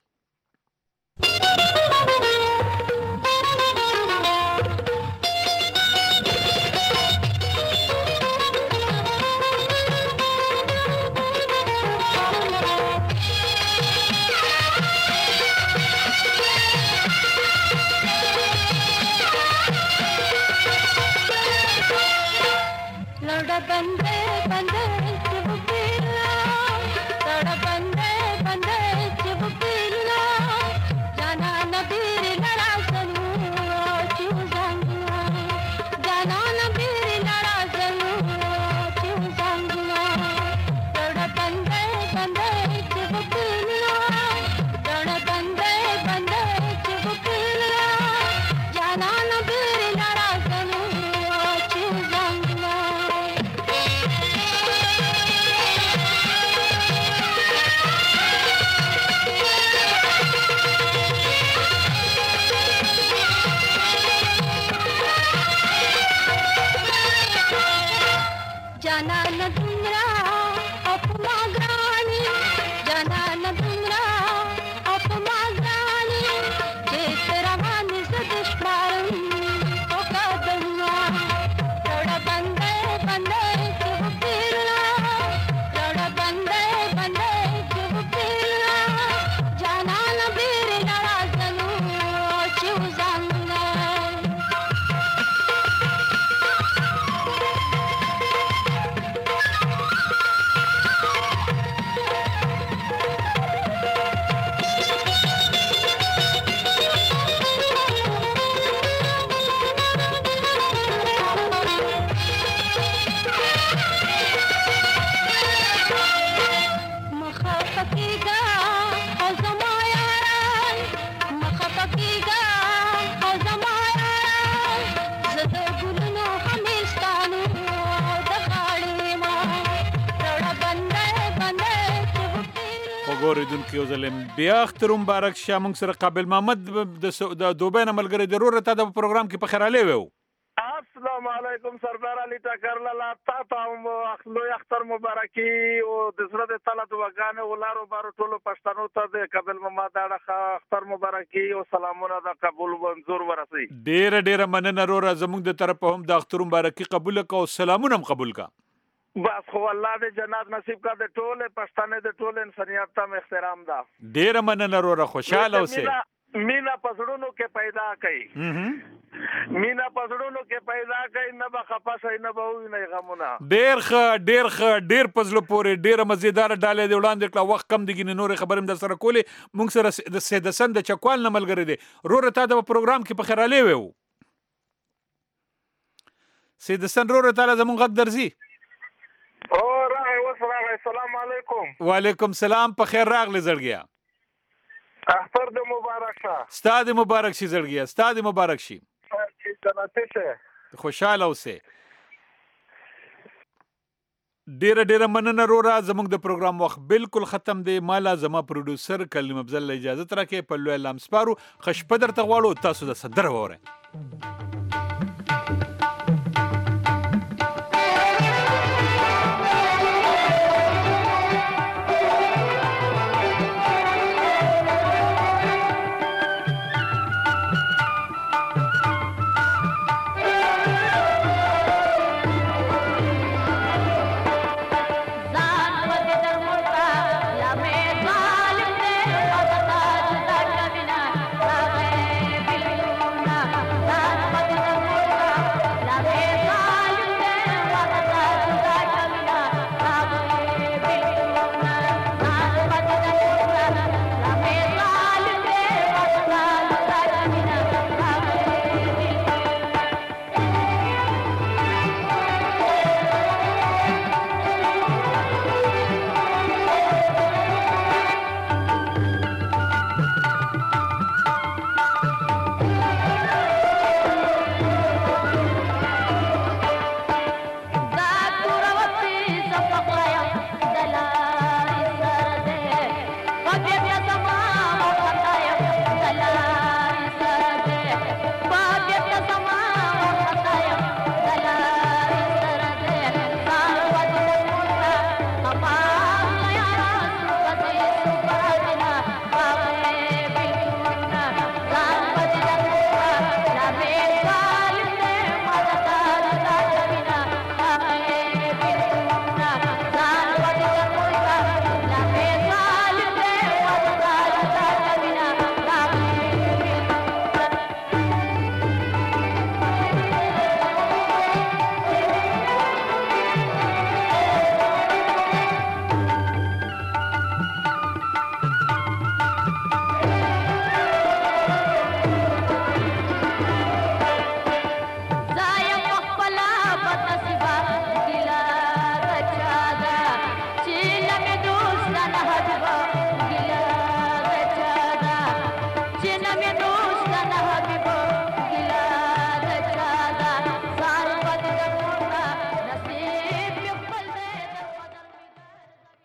बंदे बंदे चिबुकिला तड़ बंदे बंदे चिबुकिला जाना नबीर लड़ा सनू चूजंगला जाना नबीर लड़ा सनू चूजंगला तड़ बंदे बंदे चिबुकिला तड़ बंदे बंदे चिबुकिला जाना नबीर लड़ा सनू चूजंगला. जाना न तुमरा अपमा ग्रानी जाना न तुमरा अपमा ग्रानी जे तेरा मान से दुश्मन तो कदमा लड़ा बंदे बंदे चिबुकिला लड़ा बंदे बंदे चिबुकिला जाना न बीर लड़ा सनू चूजंगला. مخافقيقا هزماياران مخافقيقا هزماياران زد گلنو همیستانو دغاړې ما رړه بندې بندې خوږو اورېدونکو یو ځل بیا اختر مبارک شه. موږ سره قابل محمد د دوبۍ نه ملګری دی. وروره تا د پروګرام کې په خیر راغلی وی. السلام علیکم سردار علي ټکر لالا تا ته لوی اختر مبارکي او د زړه د تله دعاګانې ولارو بارو ټولو پښتنو ته د قابل محمد اختر مبارکي او سلامونه د قبول منظور ورسي. ډېره ډېره مننه وروره زموږ د طرفه هم د اختر مبارکي قبول کا او سلامونه هم قبول کا. بس خو الله دې جنات نصیب کا د ټوله پښتنې د ټوله انسانیت ته احترام ده. ډېره مننه وروره خوشاله اوسئ. مینا پسړونو کې پیدا کړي مینا پسړونو کې پیدا کړي نه به خپه شي نه به وي نه غمونه. ډېر ښه ډېر ښه ډېر په زړه پورې ډېره مزېداره ډالۍ دې وړاندې کړه. وخت کم دی ګینې نورې خبرې هم در سره کولې. موږ سره د سیدسن د چکوال نه ملګری دی. وروره تا د پروګرام کې په خیر راغلی وی. سیدسن وروره تاله زموږ غږ درځي؟ او راغی اوس راغی. السلام علیکم. وعلیکم سلام. په خیر راغلی زړګیا. اختر دې مبارک شه. ستا دې مبارک شي زړګیا. ستا دې مبارک شي. خوشاله اوسئ. ډیره ډیره مننه وروره. زموږ د پروګرام وخت بالکل ختم دی. مالا زما پروډوسر کلیم افضل اجازه راکړئ. په لوی لام سپارو. ښه شپه درته غواړو. تاسو د سندره واورئ.